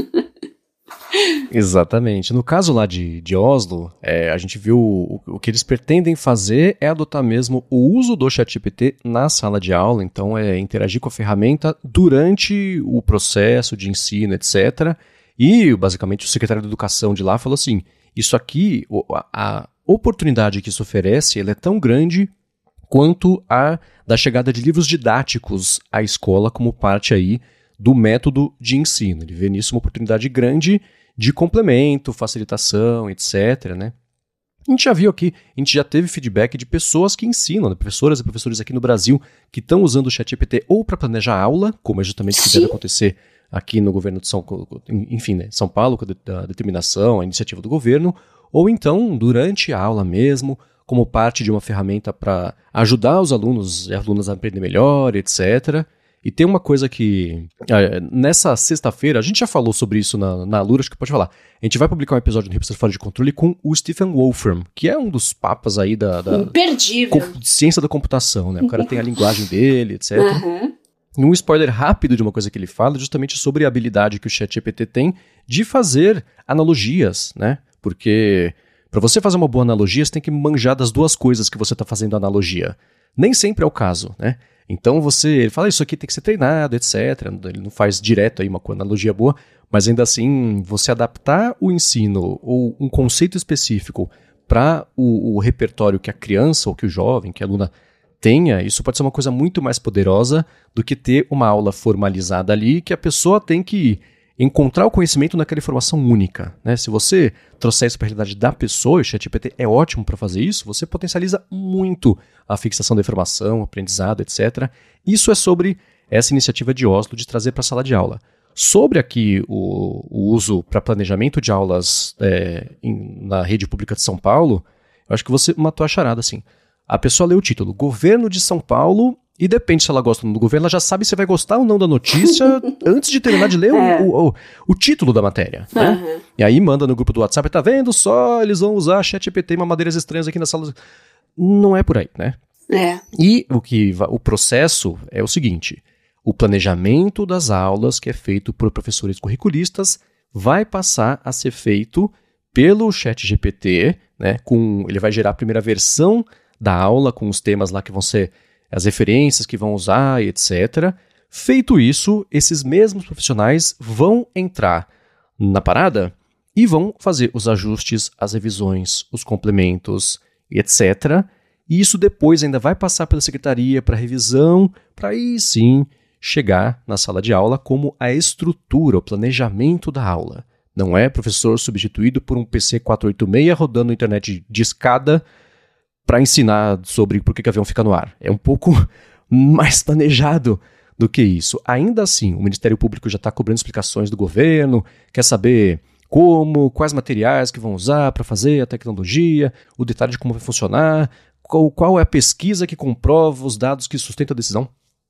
Exatamente. No caso lá de, de Oslo, é, a gente viu o, o que eles pretendem fazer é adotar mesmo o uso do ChatGPT na sala de aula, então é interagir com a ferramenta durante o processo de ensino, etcétera. E, basicamente, o secretário de Educação de lá falou assim, isso aqui, a, a oportunidade que isso oferece, ela é tão grande quanto a da chegada de livros didáticos à escola como parte aí do método de ensino. Ele vê nisso uma oportunidade grande de complemento, facilitação, etcétera, né? A gente já viu aqui, a gente já teve feedback de pessoas que ensinam, né? Professoras e professores aqui no Brasil que estão usando o ChatGPT ou para planejar aula, como é justamente o que deve acontecer aqui no governo de São, enfim, né, São Paulo, com a determinação, a iniciativa do governo, ou então durante a aula mesmo, como parte de uma ferramenta para ajudar os alunos e alunas a aprender melhor, etcétera. E tem uma coisa que, nessa sexta-feira, a gente já falou sobre isso na, na Alura, acho que pode falar. A gente vai publicar um episódio do Revista Fora de Controle com o Stephen Wolfram, que é um dos papas aí da, da Imperdível. ciência da computação, né? O cara tem a linguagem dele, etcétera. Uhum. Um spoiler rápido de uma coisa que ele fala, justamente sobre a habilidade que o ChatGPT tem de fazer analogias, né? Porque para você fazer uma boa analogia, você tem que manjar das duas coisas que você está fazendo a analogia. Nem sempre é o caso, né? Então você, ele fala, isso aqui tem que ser treinado, etcétera. Ele não faz direto aí uma analogia boa, mas ainda assim, você adaptar o ensino ou um conceito específico para o, o repertório que a criança ou que o jovem, que a aluna tenha, isso pode ser uma coisa muito mais poderosa do que ter uma aula formalizada ali, que a pessoa tem que encontrar o conhecimento naquela informação única, né? Se você trouxer isso para a realidade da pessoa, e o ChatGPT é ótimo para fazer isso, você potencializa muito a fixação da informação, aprendizado, etcétera. Isso é sobre essa iniciativa de Oslo de trazer para a sala de aula. Sobre aqui o, o uso para planejamento de aulas é, em, na rede pública de São Paulo, eu acho que você matou a charada, assim. A pessoa lê o título, Governo de São Paulo, e depende se ela gosta do governo, ela já sabe se vai gostar ou não da notícia antes de terminar de ler é. o, o, o título da matéria, né? Uhum. E aí manda no grupo do WhatsApp, tá vendo só, eles vão usar ChatGPT e mamadeiras estranhas aqui na sala. Não é por aí, né? É. E o, que, o processo é o seguinte, o planejamento das aulas, que é feito por professores curriculistas, vai passar a ser feito pelo ChatGPT, né? Com, ele vai gerar a primeira versão da aula com os temas lá que vão ser as referências que vão usar, etcétera. Feito isso, esses mesmos profissionais vão entrar na parada e vão fazer os ajustes, as revisões, os complementos, etcétera. E isso depois ainda vai passar pela secretaria para revisão, para aí sim chegar na sala de aula como a estrutura, o planejamento da aula. Não é professor substituído por um P C quatrocentos e oitenta e seis rodando internet de escada para ensinar sobre por que o avião fica no ar. É um pouco mais planejado do que isso. Ainda assim, o Ministério Público já está cobrando explicações do governo, quer saber como, quais materiais que vão usar para fazer a tecnologia, o detalhe de como vai funcionar, qual, qual é a pesquisa que comprova os dados que sustentam a decisão.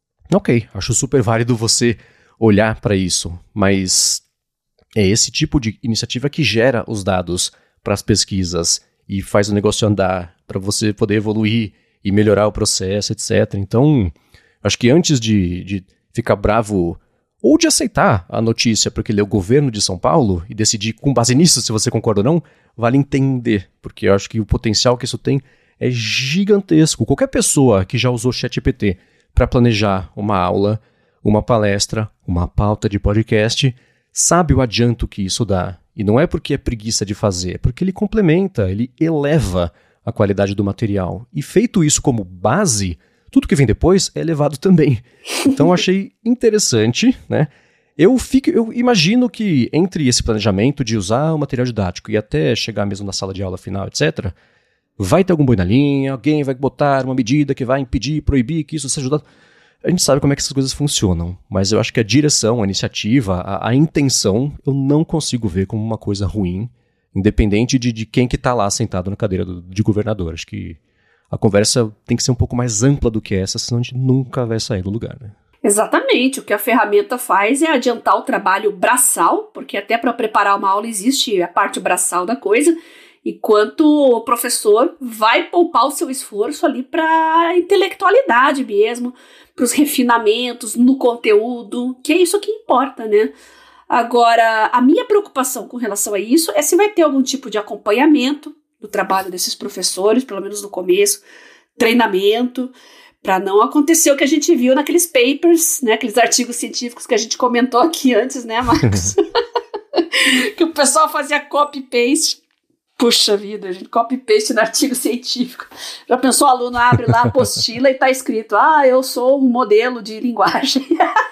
Ok, acho super válido você olhar para isso, mas é esse tipo de iniciativa que gera os dados para as pesquisas e faz o negócio andar para você poder evoluir e melhorar o processo, etcétera. Então, acho que antes de, de ficar bravo ou de aceitar a notícia porque ele é o governo de São Paulo e decidir com base nisso se você concorda ou não, vale entender, porque eu acho que o potencial que isso tem é gigantesco. Qualquer pessoa que já usou ChatGPT para planejar uma aula, uma palestra, uma pauta de podcast, sabe o adianto que isso dá. E não é porque é preguiça de fazer, é porque ele complementa, ele eleva a qualidade do material. E feito isso como base, tudo que vem depois é elevado também. Então achei interessante, né? Eu, fico, eu imagino que entre esse planejamento de usar o material didático e até chegar mesmo na sala de aula final, etcétera, vai ter algum boi na linha, alguém vai botar uma medida que vai impedir, proibir que isso seja ajudado. A gente sabe como é que essas coisas funcionam, mas eu acho que a direção, a iniciativa, a, a intenção, eu não consigo ver como uma coisa ruim, independente de, de quem que está lá sentado na cadeira do, de governador. Acho que a conversa tem que ser um pouco mais ampla do que essa, senão a gente nunca vai sair do lugar, né? Exatamente, o que a ferramenta faz é adiantar o trabalho braçal, porque até para preparar uma aula existe a parte braçal da coisa, enquanto o professor vai poupar o seu esforço ali para a intelectualidade mesmo, para os refinamentos no conteúdo, que é isso que importa, né? Agora, a minha preocupação com relação a isso é se vai ter algum tipo de acompanhamento do trabalho desses professores, pelo menos no começo, treinamento, para não acontecer o que a gente viu naqueles papers, né, aqueles artigos científicos que a gente comentou aqui antes, né, Marcos? Que o pessoal fazia copy-paste. Puxa vida, gente, copy-paste no artigo científico. Já pensou, o aluno abre lá a apostila e tá escrito, ah, eu sou um modelo de linguagem.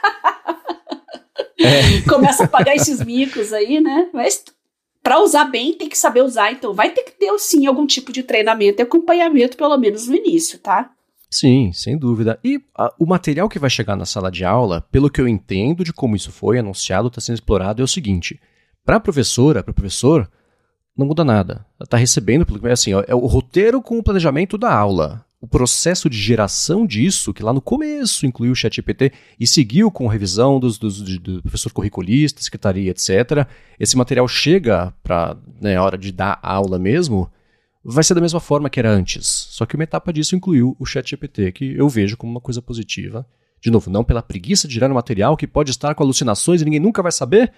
É. Começa a pagar esses micos aí, né? Mas para usar bem tem que saber usar, então vai ter que ter, sim, algum tipo de treinamento e acompanhamento, pelo menos no início, tá? Sim, sem dúvida. E a, o material que vai chegar na sala de aula, pelo que eu entendo de como isso foi anunciado, está sendo explorado, é o seguinte. Para a professora, para o professor, não muda nada. Ela está recebendo, assim, é o roteiro com o planejamento da aula. O processo de geração disso, que lá no começo incluiu o ChatGPT e seguiu com revisão dos, dos, do professor curriculista, secretaria, etcétera. Esse material chega para, né, a hora de dar aula mesmo, vai ser da mesma forma que era antes. Só que uma etapa disso incluiu o ChatGPT, que eu vejo como uma coisa positiva. De novo, não pela preguiça de gerar um material que pode estar com alucinações e ninguém nunca vai saber,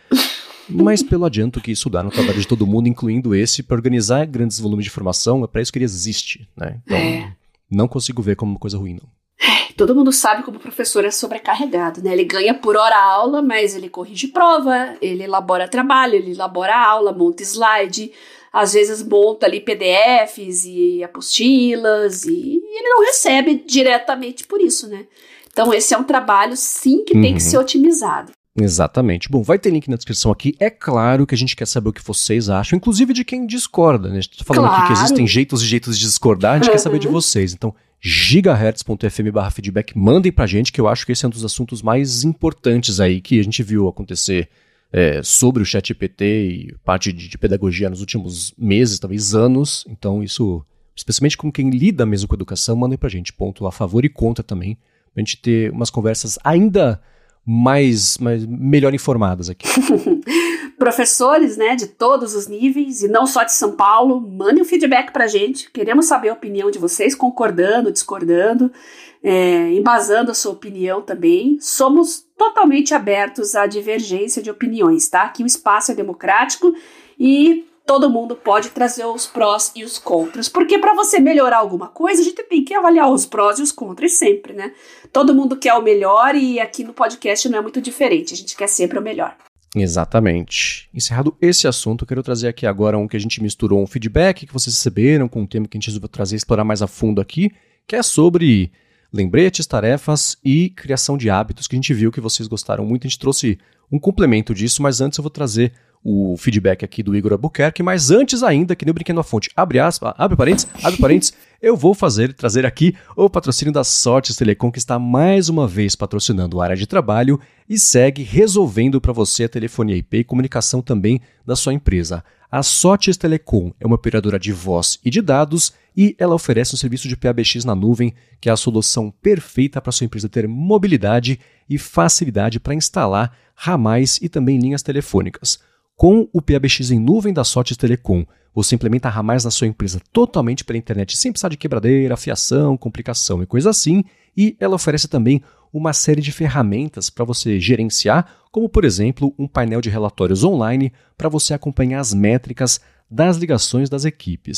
mas pelo adianto que isso dá no trabalho de todo mundo, incluindo esse, para organizar grandes volumes de informação, é para isso que ele existe, né? Então, é. Não consigo ver como uma coisa ruim, não. É, todo mundo sabe como o professor é sobrecarregado, né? Ele ganha por hora aula, mas ele corrige prova, ele elabora trabalho, ele elabora aula, monta slide, às vezes monta ali P D Fs e apostilas, e ele não recebe diretamente por isso, né? Então esse é um trabalho, sim, que uhum. tem que ser otimizado. Exatamente. Bom, vai ter link na descrição aqui. É claro que a gente quer saber o que vocês acham, inclusive de quem discorda, né? A gente tá falando claro. aqui que existem jeitos e jeitos de discordar, a gente uhum. quer saber de vocês. Então, gigahertz ponto f m barra feedback, mandem pra gente, que eu acho que esse é um dos assuntos mais importantes aí que a gente viu acontecer é, sobre o ChatGPT e parte de, de pedagogia nos últimos meses, talvez anos. Então, isso, especialmente com quem lida mesmo com educação, mandem pra gente, ponto a favor e contra também, pra gente ter umas conversas ainda mais, mais melhor informadas aqui. Professores, né, de todos os níveis, e não só de São Paulo, mandem um feedback pra gente. Queremos saber a opinião de vocês, concordando, discordando, é, embasando a sua opinião também. Somos totalmente abertos à divergência de opiniões, tá? Aqui o espaço é democrático e todo mundo pode trazer os prós e os contras. Porque para você melhorar alguma coisa, a gente tem que avaliar os prós e os contras sempre, né? Todo mundo quer o melhor e aqui no podcast não é muito diferente. A gente quer sempre o melhor. Exatamente. Encerrado esse assunto, eu quero trazer aqui agora um que a gente misturou um feedback que vocês receberam com um tema que a gente resolveu trazer e explorar mais a fundo aqui, que é sobre lembretes, tarefas e criação de hábitos, que a gente viu que vocês gostaram muito. A gente trouxe um complemento disso, mas antes eu vou trazer o feedback aqui do Igor Albuquerque, mas antes ainda, que nem o Brinquedo na Fonte, abre aspas, abre parênteses, abre parênteses, eu vou fazer, trazer aqui o patrocínio da Sortes Telecom, que está mais uma vez patrocinando a área de trabalho e segue resolvendo para você a telefonia I P e comunicação também da sua empresa. A Sortes Telecom é uma operadora de voz e de dados e ela oferece um serviço de P A B X na nuvem, que é a solução perfeita para sua empresa ter mobilidade e facilidade para instalar ramais e também linhas telefônicas. Com o P A B X em nuvem da Sortes Telecom, você implementa ramais na sua empresa totalmente pela internet, sem precisar de quebradeira, fiação, complicação e coisa assim, e ela oferece também uma série de ferramentas para você gerenciar, como por exemplo um painel de relatórios online para você acompanhar as métricas das ligações das equipes.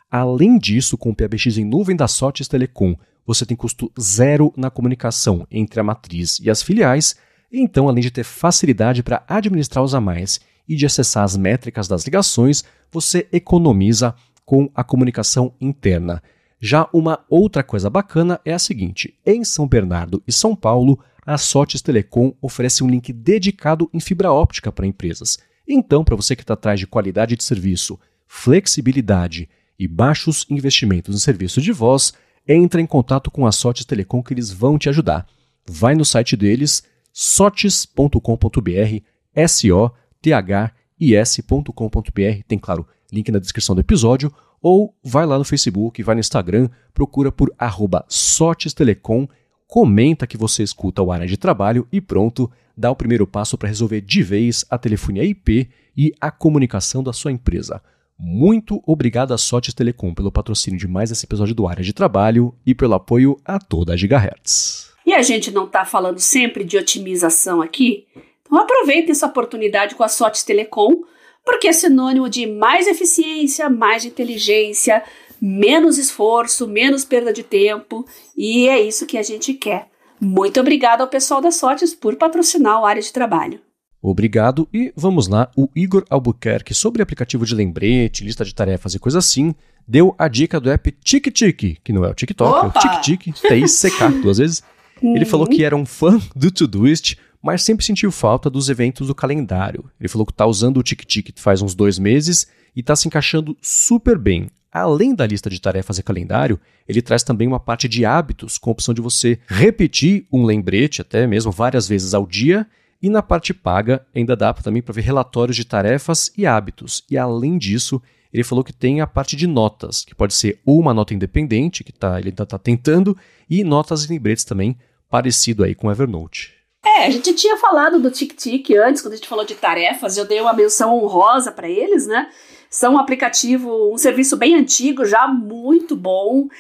Além disso, com o P A B X em nuvem da Sotes Telecom, você tem custo zero na comunicação entre a matriz e as filiais, e então, além de ter facilidade para administrar os a mais e de acessar as métricas das ligações, você economiza com a comunicação interna. Já uma outra coisa bacana é a seguinte: em São Bernardo e São Paulo, a Sotes Telecom oferece um link dedicado em fibra óptica para empresas. Então, para você que está atrás de qualidade de serviço, flexibilidade e baixos investimentos em serviço de voz, entra em contato com a Sotes Telecom que eles vão te ajudar. Vai no site deles, sotes ponto com ponto b r, S O T H I S ponto com ponto b r, tem, claro, link na descrição do episódio, ou vai lá no Facebook, vai no Instagram, procura por arroba Sotes Telecom, comenta que você escuta o Área de Trabalho e pronto, dá o primeiro passo para resolver de vez a telefonia I P e a comunicação da sua empresa. Muito obrigado à Sotes Telecom pelo patrocínio de mais esse episódio do Área de Trabalho e pelo apoio a toda a Gigahertz. E a gente não está falando sempre de otimização aqui? Então aproveite essa oportunidade com a Sotes Telecom, porque é sinônimo de mais eficiência, mais inteligência, menos esforço, menos perda de tempo, e é isso que a gente quer. Muito obrigado ao pessoal da Sotes por patrocinar o Área de Trabalho. Obrigado, e vamos lá, o Igor Albuquerque, sobre aplicativo de lembrete, lista de tarefas e coisa assim, deu a dica do app TikiTiki, que não é o TikTok, Opa! É o TikiTiki, T I C K, duas vezes. Ele falou que era um fã do Todoist, mas sempre sentiu falta dos eventos do calendário. Ele falou que está usando o TikiTiki faz uns dois meses e está se encaixando super bem. Além da lista de tarefas e calendário, ele traz também uma parte de hábitos, com a opção de você repetir um lembrete, até mesmo várias vezes ao dia. E na parte paga, ainda dá também para ver relatórios de tarefas e hábitos. E além disso, ele falou que tem a parte de notas, que pode ser ou uma nota independente, que tá, ele ainda está tentando, e notas e lembretes também, parecido aí com o Evernote. É, a gente tinha falado do TikiTiki antes, quando a gente falou de tarefas, eu dei uma menção honrosa para eles, né? São um aplicativo, um serviço bem antigo, já muito bom.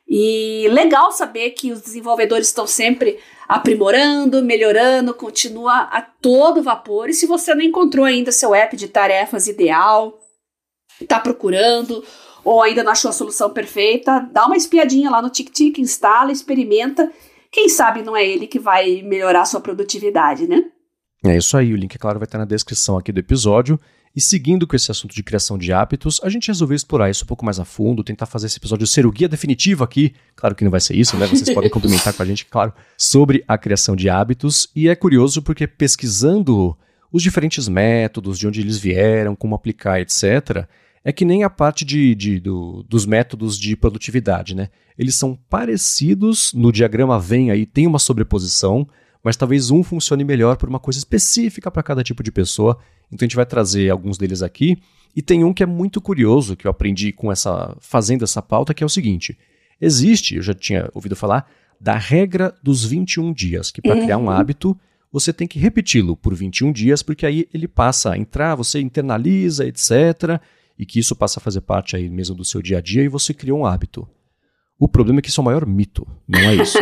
E legal saber que os desenvolvedores estão sempre aprimorando, melhorando, continua a todo vapor. E se você não encontrou ainda seu app de tarefas ideal, está procurando, ou ainda não achou a solução perfeita, dá uma espiadinha lá no TikiTiki, instala, experimenta. Quem sabe não é ele que vai melhorar a sua produtividade, né? É isso aí, o link, claro, vai estar na descrição aqui do episódio. E seguindo com esse assunto de criação de hábitos, a gente resolveu explorar isso um pouco mais a fundo, tentar fazer esse episódio ser o guia definitivo aqui. Claro que não vai ser isso, né? Vocês podem complementar com a gente, claro, sobre a criação de hábitos. E é curioso porque pesquisando os diferentes métodos, de onde eles vieram, como aplicar, etcétera, é que nem a parte de, de, do, dos métodos de produtividade, né? Eles são parecidos, no diagrama vem aí, tem uma sobreposição, mas talvez um funcione melhor por uma coisa específica para cada tipo de pessoa. Então a gente vai trazer alguns deles aqui. E tem um que é muito curioso, que eu aprendi com essa, fazendo essa pauta, que é o seguinte. Existe, eu já tinha ouvido falar, da regra dos vinte e um dias, que para uhum. criar um hábito, você tem que repeti-lo por vinte e um dias, porque aí ele passa a entrar, você internaliza, etcétera, e que isso passa a fazer parte aí mesmo do seu dia a dia e você criou um hábito. O problema é que isso é o maior mito, não é isso.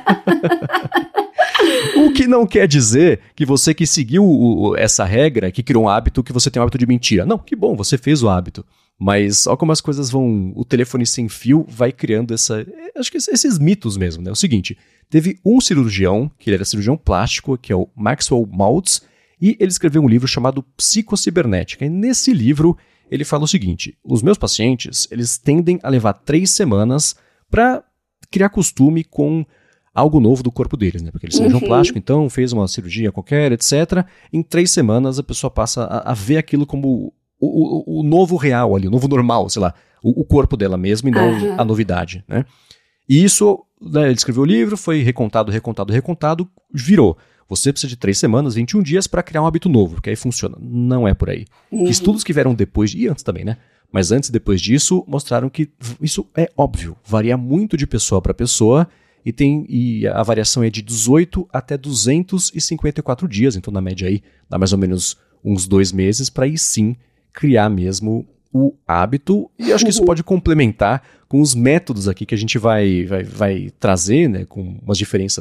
O que não quer dizer que você que seguiu o, essa regra, que criou um hábito, que você tem um hábito de mentira. Não, que bom, você fez o hábito. Mas olha como as coisas vão... O telefone sem fio vai criando essa... Acho que esses mitos mesmo, né? O seguinte, teve um cirurgião, que ele era cirurgião plástico, que é o Maxwell Maltz, e ele escreveu um livro chamado Psicocibernética. E nesse livro, ele fala o seguinte, os meus pacientes, eles tendem a levar três semanas para criar costume com algo novo do corpo deles, né? Porque eles são uhum. cirurgião plástico, então fez uma cirurgia qualquer, etcétera. Em três semanas a pessoa passa a, a ver aquilo como o, o, o novo real ali, o novo normal, sei lá, o, o corpo dela mesma e não uhum. a novidade, né? E isso, né, ele escreveu o livro, foi recontado, recontado, recontado, virou. Você precisa de três semanas, vinte e um dias para criar um hábito novo, porque aí funciona. Não é por aí. Uhum. Estudos que vieram depois, e antes também, né? Mas antes e depois disso, mostraram que isso é óbvio, varia muito de pessoa para pessoa, e, tem, e a variação é de dezoito até duzentos e cinquenta e quatro dias, então na média aí dá mais ou menos uns dois meses para aí sim criar mesmo o hábito, e acho que isso pode complementar com os métodos aqui que a gente vai, vai, vai trazer, né, com umas diferenças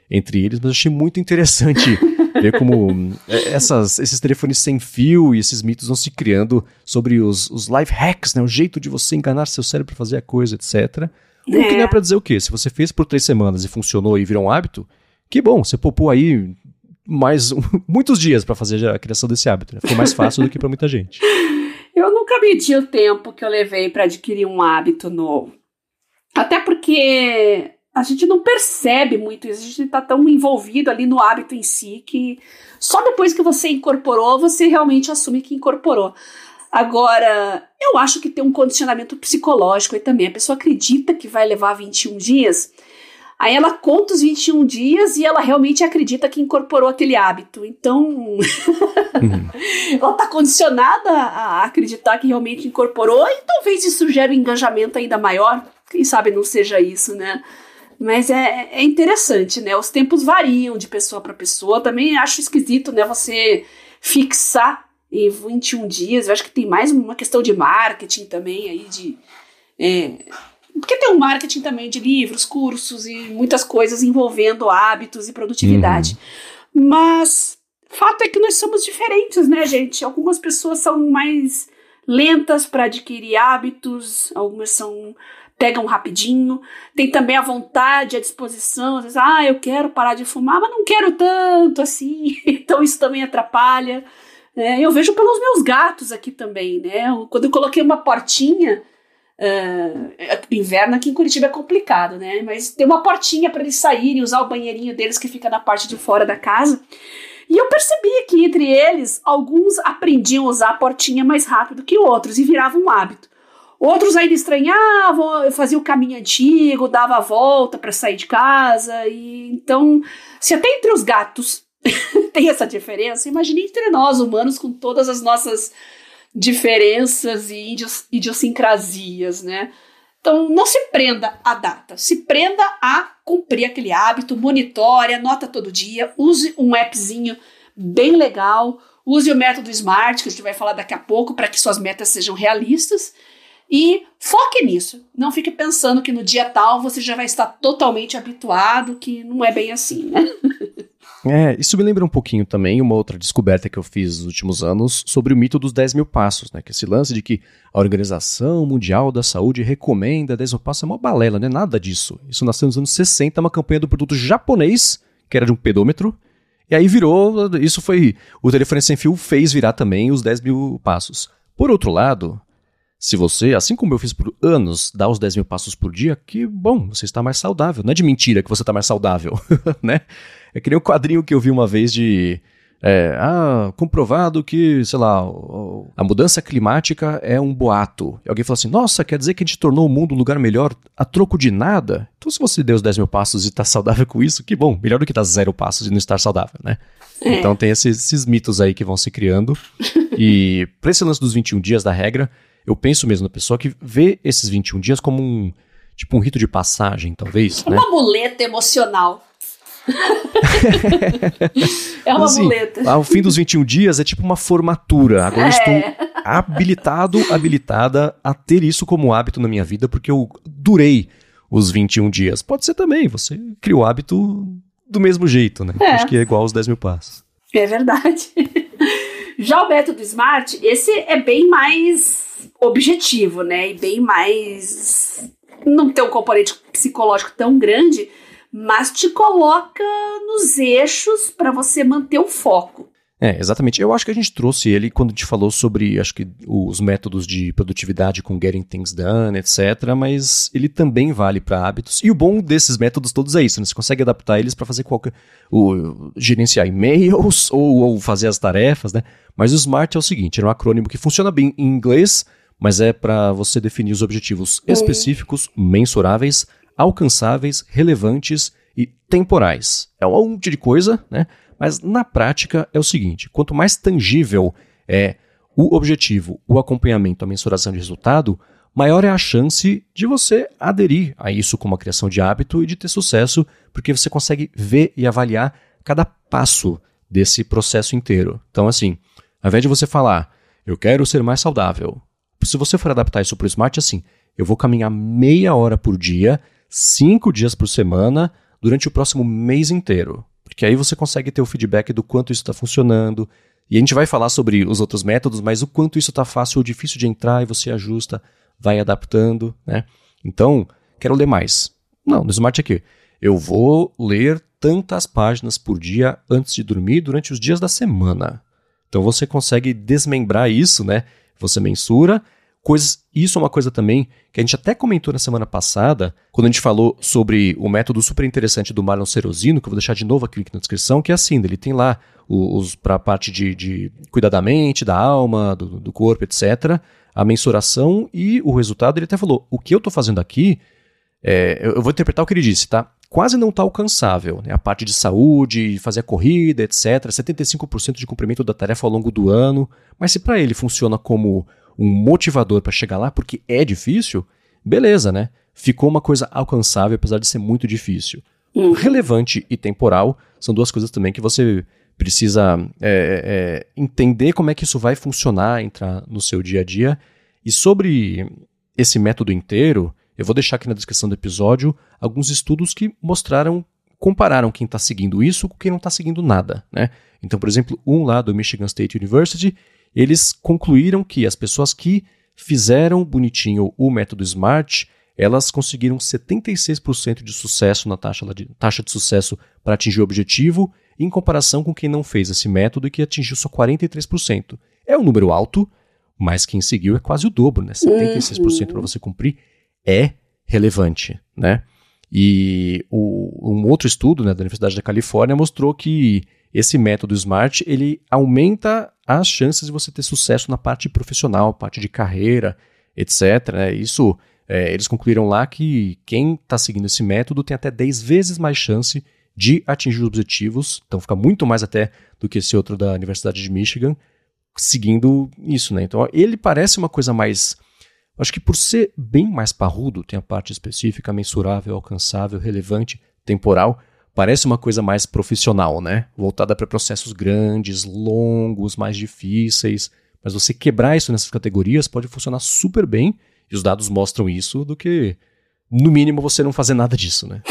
entre eles, mas eu achei muito interessante ver como essas, esses telefones sem fio e esses mitos vão se criando sobre os, os life hacks, né? O jeito de você enganar seu cérebro para fazer a coisa, etcétera. É. O que não é pra dizer o quê? Se você fez por três semanas e funcionou e virou um hábito, que bom, você poupou aí mais muitos dias para fazer a criação desse hábito. Né? Foi mais fácil do que para muita gente. Eu nunca medi o tempo que eu levei para adquirir um hábito novo. Até porque a gente não percebe muito isso, a gente está tão envolvido ali no hábito em si que só depois que você incorporou, você realmente assume que incorporou. Agora, eu acho que tem um condicionamento psicológico aí também. A pessoa acredita que vai levar vinte e um dias, aí ela conta os vinte e um dias e ela realmente acredita que incorporou aquele hábito. Então, uhum. ela está condicionada a acreditar que realmente incorporou e talvez isso gere um engajamento ainda maior. Quem sabe não seja isso, né? Mas é, é interessante, né? Os tempos variam de pessoa para pessoa. Também acho esquisito, né? Você fixar em vinte e um dias. Eu acho que tem mais uma questão de marketing também aí, de... É, porque tem um marketing também de livros, cursos e muitas coisas envolvendo hábitos e produtividade. Uhum. Mas fato é que nós somos diferentes, né, gente? Algumas pessoas são mais lentas para adquirir hábitos, algumas são... pegam rapidinho, tem também a vontade, a disposição, às vezes, ah, eu quero parar de fumar, mas não quero tanto assim, então isso também atrapalha. É, eu vejo pelos meus gatos aqui também, né? Quando eu coloquei uma portinha, uh, inverno aqui em Curitiba é complicado, né? Mas tem uma portinha para eles saírem, usar o banheirinho deles que fica na parte de fora da casa. E eu percebi que entre eles, alguns aprendiam a usar a portinha mais rápido que outros e virava um hábito. Outros ainda estranhavam, eu fazia o caminho antigo, dava a volta para sair de casa. E então, se até entre os gatos tem essa diferença, imagine entre nós humanos com todas as nossas diferenças e idiosincrasias, né? Então, não se prenda à data, se prenda a cumprir aquele hábito, monitore, anota todo dia, use um appzinho bem legal, use o método SMART, que a gente vai falar daqui a pouco, para que suas metas sejam realistas. E foque nisso, não fique pensando que no dia tal você já vai estar totalmente habituado, que não é bem assim, né? É, isso me lembra um pouquinho também uma outra descoberta que eu fiz nos últimos anos sobre o mito dos dez mil passos, né? Que esse lance de que a Organização Mundial da Saúde recomenda dez mil passos é uma balela, não é nada disso. Isso nasceu nos anos sessenta, uma campanha do produto japonês, que era de um pedômetro, e aí virou, isso foi, o telefone sem fio fez virar também os dez mil passos. Por outro lado... Se você, assim como eu fiz por anos, dá os dez mil passos por dia, que bom, você está mais saudável. Não é de mentira que você está mais saudável, né? É que nem um quadrinho que eu vi uma vez de... É, ah, comprovado que, sei lá, a mudança climática é um boato. E alguém falou assim, nossa, quer dizer que a gente tornou o mundo um lugar melhor a troco de nada? Então se você deu os dez mil passos e está saudável com isso, que bom, melhor do que dar zero passos e não estar saudável, né? É. Então tem esses, esses mitos aí que vão se criando. E para esse lance dos vinte e um dias da regra... Eu penso mesmo na pessoa que vê esses vinte e um dias como um, tipo um rito de passagem, talvez. É, né? Uma muleta emocional. É uma assim, muleta. Ao fim dos vinte e um dias é tipo uma formatura. Agora é. eu estou habilitado, habilitada a ter isso como hábito na minha vida, porque eu durei os vinte e um dias. Pode ser também, você cria o hábito do mesmo jeito, né? É. Acho que é igual aos dez mil passos. É verdade. Já o método SMART, esse é bem mais objetivo, né? E bem mais... Não tem um componente psicológico tão grande, mas te coloca nos eixos para você manter o foco. É, exatamente. Eu acho que a gente trouxe ele quando a gente falou sobre, acho que, os métodos de produtividade com Getting Things Done, etcétera, mas ele também vale para hábitos. E o bom desses métodos todos é isso, né? Você consegue adaptar eles para fazer qualquer... O, gerenciar e-mails ou, ou fazer as tarefas, né? Mas o SMART é o seguinte, é um acrônimo que funciona bem em inglês, mas é para você definir os objetivos hum. específicos, mensuráveis, alcançáveis, relevantes e temporais. É um monte de coisa, né? Mas na prática é o seguinte, quanto mais tangível é o objetivo, o acompanhamento, a mensuração de resultado, maior é a chance de você aderir a isso como a criação de hábito e de ter sucesso, porque você consegue ver e avaliar cada passo desse processo inteiro. Então assim, ao invés de você falar, eu quero ser mais saudável, se você for adaptar isso para o SMART, assim, eu vou caminhar meia hora por dia, cinco dias por semana, durante o próximo mês inteiro. Porque aí você consegue ter o feedback do quanto isso está funcionando. E a gente vai falar sobre os outros métodos, mas o quanto isso está fácil ou difícil de entrar e você ajusta, vai adaptando, né? Então, quero ler mais. Não, no Smart aqui. Eu vou ler tantas páginas por dia antes de dormir durante os dias da semana. Então você consegue desmembrar isso, né? Você mensura coisas. Isso é uma coisa também que a gente até comentou na semana passada, quando a gente falou sobre o método super interessante do Marlon Serosino, que eu vou deixar de novo aqui na descrição, que é assim, ele tem lá os para a parte de, de cuidar da mente, da alma, do, do corpo, etcétera, a mensuração e o resultado. Ele até falou, o que eu estou fazendo aqui, é, eu vou interpretar o que ele disse, tá? Quase não está alcançável, né? A parte de saúde, fazer a corrida, etcétera, setenta e cinco por cento de cumprimento da tarefa ao longo do ano, mas se para ele funciona como um motivador para chegar lá, porque é difícil, beleza, né? Ficou uma coisa alcançável, apesar de ser muito difícil. Uhum. Relevante e temporal são duas coisas também que você precisa é, é, entender como é que isso vai funcionar, entrar no seu dia a dia. E sobre esse método inteiro, eu vou deixar aqui na descrição do episódio alguns estudos que mostraram, compararam quem está seguindo isso com quem não está seguindo nada, né? Então, por exemplo, um lá do Michigan State University, eles concluíram que as pessoas que fizeram bonitinho o método SMART, elas conseguiram setenta e seis por cento de sucesso na taxa de, taxa de sucesso para atingir o objetivo, em comparação com quem não fez esse método e que atingiu só quarenta e três por cento. É um número alto, mas quem seguiu é quase o dobro, né? setenta e seis por cento para você cumprir é relevante, né? E o, um outro estudo, né, da Universidade da Califórnia mostrou que esse método SMART, ele aumenta as chances de você ter sucesso na parte profissional, parte de carreira, etcétera, né? Isso, é, eles concluíram lá que quem está seguindo esse método tem até dez vezes mais chance de atingir os objetivos, então fica muito mais até do que esse outro da Universidade de Michigan, seguindo isso, né? Então ele parece uma coisa mais, acho que por ser bem mais parrudo, tem a parte específica, mensurável, alcançável, relevante, temporal, parece uma coisa mais profissional, né? Voltada para processos grandes, longos, mais difíceis. Mas você quebrar isso nessas categorias pode funcionar super bem, e os dados mostram isso, do que, no mínimo, você não fazer nada disso, né?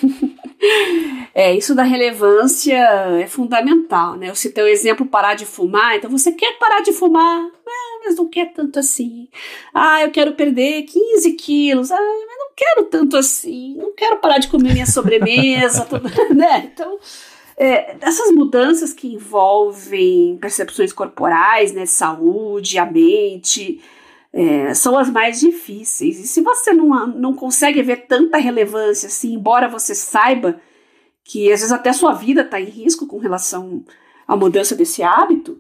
É, isso da relevância é fundamental, né? Eu citei o exemplo parar de fumar, então você quer parar de fumar, ah, mas não quer tanto assim. Ah, eu quero perder quinze quilos, ah, mas não quero tanto assim, não quero parar de comer minha sobremesa, tudo, né? Então, é, essas mudanças que envolvem percepções corporais, né, saúde, a mente, é, são as mais difíceis. E se você não, não consegue ver tanta relevância assim, embora você saiba que às vezes até a sua vida está em risco com relação à mudança desse hábito,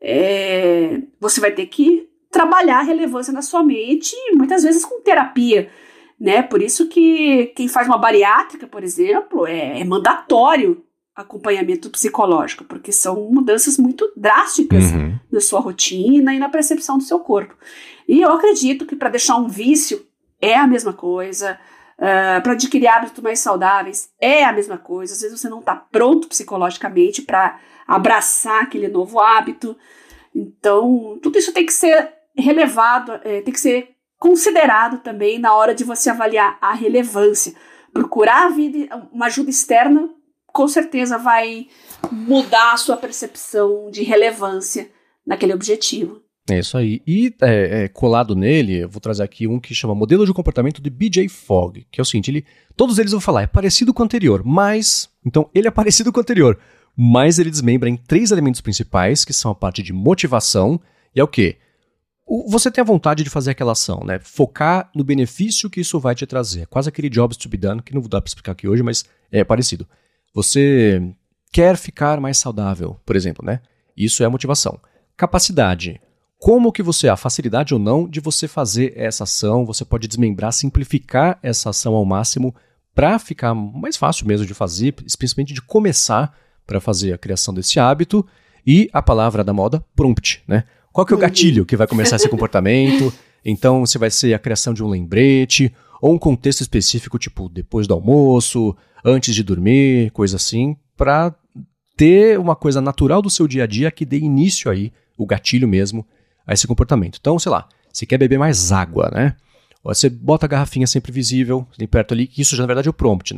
é, você vai ter que trabalhar a relevância na sua mente, muitas vezes com terapia, né? Por isso que quem faz uma bariátrica, por exemplo, é, é mandatório acompanhamento psicológico, porque são mudanças muito drásticas uhum. na sua rotina e na percepção do seu corpo. E eu acredito que para deixar um vício é a mesma coisa. Uh, para adquirir hábitos mais saudáveis é a mesma coisa. Às vezes você não está pronto psicologicamente para abraçar aquele novo hábito. Então, tudo isso tem que ser relevado, é, tem que ser considerado também na hora de você avaliar a relevância. Procurar a vida, uma ajuda externa, com certeza vai mudar a sua percepção de relevância naquele objetivo. É isso aí. E é, é, colado nele, eu vou trazer aqui um que chama Modelo de Comportamento de B J Fogg, que é o seguinte, ele, todos eles eu vou falar, é parecido com o anterior, mas, então ele é parecido com o anterior, mas ele desmembra em três elementos principais, que são a parte de motivação, e é o quê? O, você tem a vontade de fazer aquela ação, né? Focar no benefício que isso vai te trazer. É quase aquele jobs to be done, que não vou dar para explicar aqui hoje, mas é parecido. Você quer ficar mais saudável, por exemplo, né? Isso é a motivação. Capacidade. Como que você, a facilidade ou não de você fazer essa ação, você pode desmembrar, simplificar essa ação ao máximo para ficar mais fácil mesmo de fazer, especialmente de começar para fazer a criação desse hábito. E a palavra da moda, prompt, né? Qual que é o gatilho que vai começar esse comportamento? Então, se vai ser a criação de um lembrete, ou um contexto específico, tipo depois do almoço, antes de dormir, coisa assim, para ter uma coisa natural do seu dia a dia que dê início aí, o gatilho mesmo, a esse comportamento. Então, sei lá, você quer beber mais água, né? Você bota a garrafinha sempre visível, tem perto ali, que isso já na verdade é o prompt, né?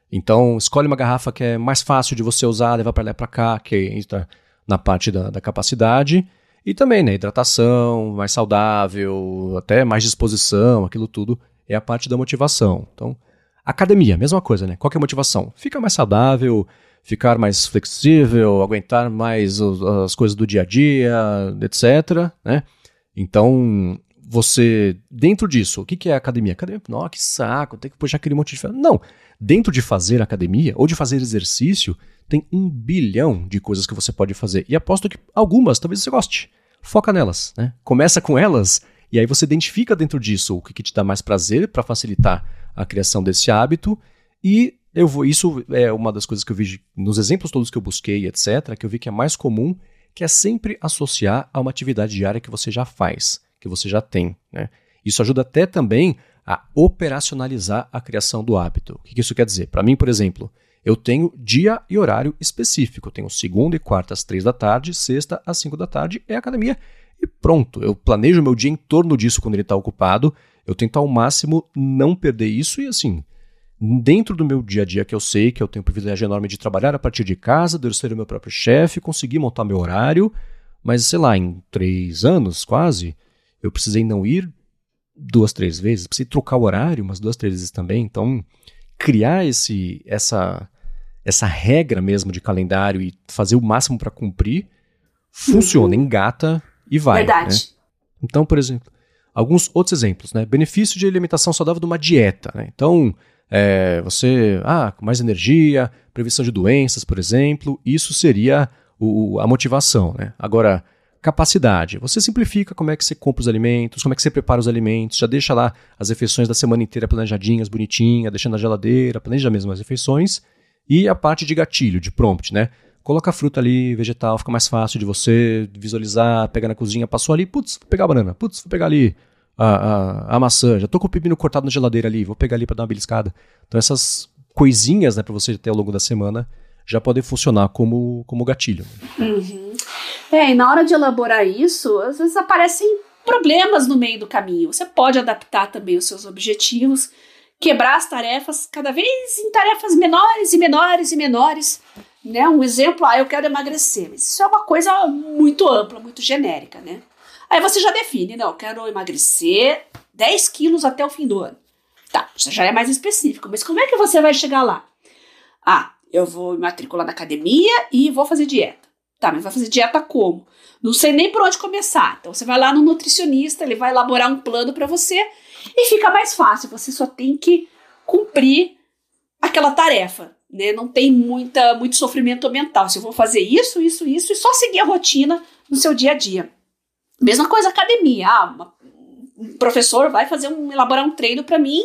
Então, escolhe uma garrafa que é mais fácil de você usar, levar para lá e para cá, que entra na parte da, da capacidade. E também, né, hidratação, mais saudável, até mais disposição, aquilo tudo é a parte da motivação. Então, academia, mesma coisa, né? Qual que é a motivação? Ficar mais saudável, ficar mais flexível, aguentar mais os, as coisas do dia a dia, etcétera, né? Então, você, dentro disso, o que, que é a academia? Academia, nossa, que saco, tem que puxar aquele monte de ferro. Não, dentro de fazer academia ou de fazer exercício, tem um bilhão de coisas que você pode fazer. E aposto que algumas talvez você goste. Foca nelas, né? Começa com elas e aí você identifica dentro disso o que, que te dá mais prazer para facilitar a criação desse hábito. E eu vou, isso é uma das coisas que eu vi nos exemplos todos que eu busquei, etcétera, que eu vi que é mais comum, que é sempre associar a uma atividade diária que você já faz, que você já tem, né? Isso ajuda até também a operacionalizar a criação do hábito. O que, que isso quer dizer? Para mim, por exemplo, eu tenho dia e horário específico. Eu tenho segunda e quarta às três da tarde, sexta às cinco da tarde é academia. E pronto, eu planejo meu dia em torno disso quando ele está ocupado. Eu tento ao máximo não perder isso e assim, dentro do meu dia a dia que eu sei que eu tenho o privilégio enorme de trabalhar a partir de casa, de eu ser o meu próprio chefe, conseguir montar meu horário, mas sei lá, em três anos quase, eu precisei não ir duas, três vezes, precisei trocar o horário umas duas, três vezes também. Então, criar esse, essa... essa regra mesmo de calendário e fazer o máximo para cumprir, funciona, uhum. engata e vai. Verdade. Né? Então, por exemplo, alguns outros exemplos, né? Benefício de alimentação saudável de uma dieta, né? Então, é, você, ah, com mais energia, prevenção de doenças, por exemplo, isso seria o, a motivação, né? Agora, capacidade. Você simplifica como é que você compra os alimentos, como é que você prepara os alimentos, já deixa lá as refeições da semana inteira planejadinhas, bonitinha, deixando na geladeira, planeja mesmo as refeições. E a parte de gatilho, de prompt, né? Coloca a fruta ali, vegetal, fica mais fácil de você visualizar, pegar na cozinha, passou ali, putz, vou pegar a banana, putz, vou pegar ali a, a, a maçã, já tô com o pepino cortado na geladeira ali, vou pegar ali para dar uma beliscada. Então essas coisinhas, né, para você ter ao longo da semana, já podem funcionar como, como gatilho. Uhum. É, e na hora de elaborar isso, às vezes aparecem problemas no meio do caminho. Você pode adaptar também os seus objetivos, quebrar as tarefas cada vez em tarefas menores e menores e menores, né? Um exemplo, ah, eu quero emagrecer, mas isso é uma coisa muito ampla, muito genérica, né? Aí você já define, não, eu quero emagrecer dez quilos até o fim do ano. Tá, isso já é mais específico, mas como é que você vai chegar lá? Ah, eu vou me matricular na academia e vou fazer dieta. Tá, mas vai fazer dieta como? Não sei nem por onde começar. Então você vai lá no nutricionista, ele vai elaborar um plano para você e fica mais fácil. Você só tem que cumprir aquela tarefa, né? Não tem muita, muito sofrimento mental. Se eu vou fazer isso, isso, isso e só seguir a rotina no seu dia a dia. Mesma coisa academia. Ah, uma, um professor vai fazer um, elaborar um treino para mim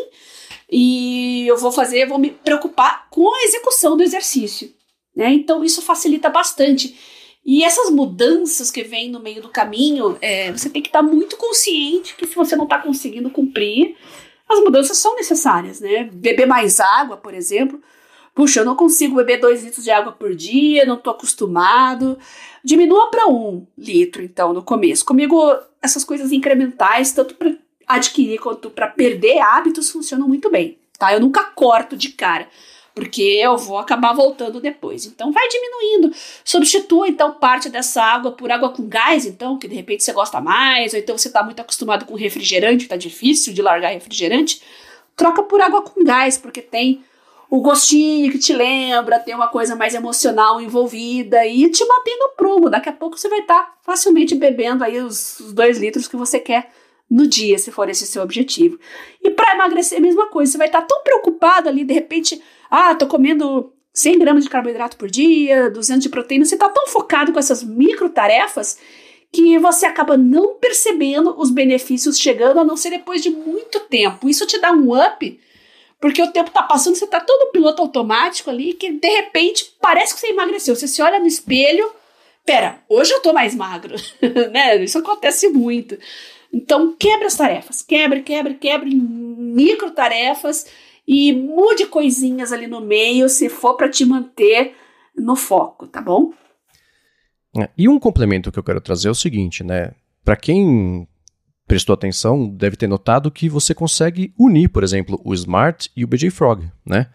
e eu vou fazer, vou me preocupar com a execução do exercício, né? Então isso facilita bastante. E essas mudanças que vêm no meio do caminho, é, você tem que estar muito consciente que se você não está conseguindo cumprir, as mudanças são necessárias, né? Beber mais água, por exemplo. Puxa, eu não consigo beber dois litros de água por dia, não estou acostumado. Diminua para um litro, então, no começo. Comigo, essas coisas incrementais, tanto para adquirir quanto para perder hábitos, funcionam muito bem, tá? Eu nunca corto de cara, porque eu vou acabar voltando depois. Então, vai diminuindo. Substitua, então, parte dessa água por água com gás, então, que de repente você gosta mais, ou então você está muito acostumado com refrigerante, tá difícil de largar refrigerante. Troca por água com gás, porque tem o gostinho que te lembra, tem uma coisa mais emocional envolvida e te mantém no prumo. Daqui a pouco você vai estar facilmente bebendo aí os, os dois litros que você quer no dia, se for esse seu objetivo. E para emagrecer, a mesma coisa. Você vai estar tão preocupado ali, de repente, ah, tô comendo cem gramas de carboidrato por dia, duzentos de proteína. Você tá tão focado com essas micro tarefas que você acaba não percebendo os benefícios chegando, a não ser depois de muito tempo. Isso te dá um up, porque o tempo tá passando, você tá todo no piloto automático ali, que de repente parece que você emagreceu. Você se olha no espelho, pera, hoje eu tô mais magro, né? Isso acontece muito. Então, quebre as tarefas, quebre, quebre, quebre micro tarefas e mude coisinhas ali no meio, se for para te manter no foco, tá bom? É, e um complemento que eu quero trazer é o seguinte, né? Para quem prestou atenção, deve ter notado que você consegue unir, por exemplo, o Smart e o B J Frog, né?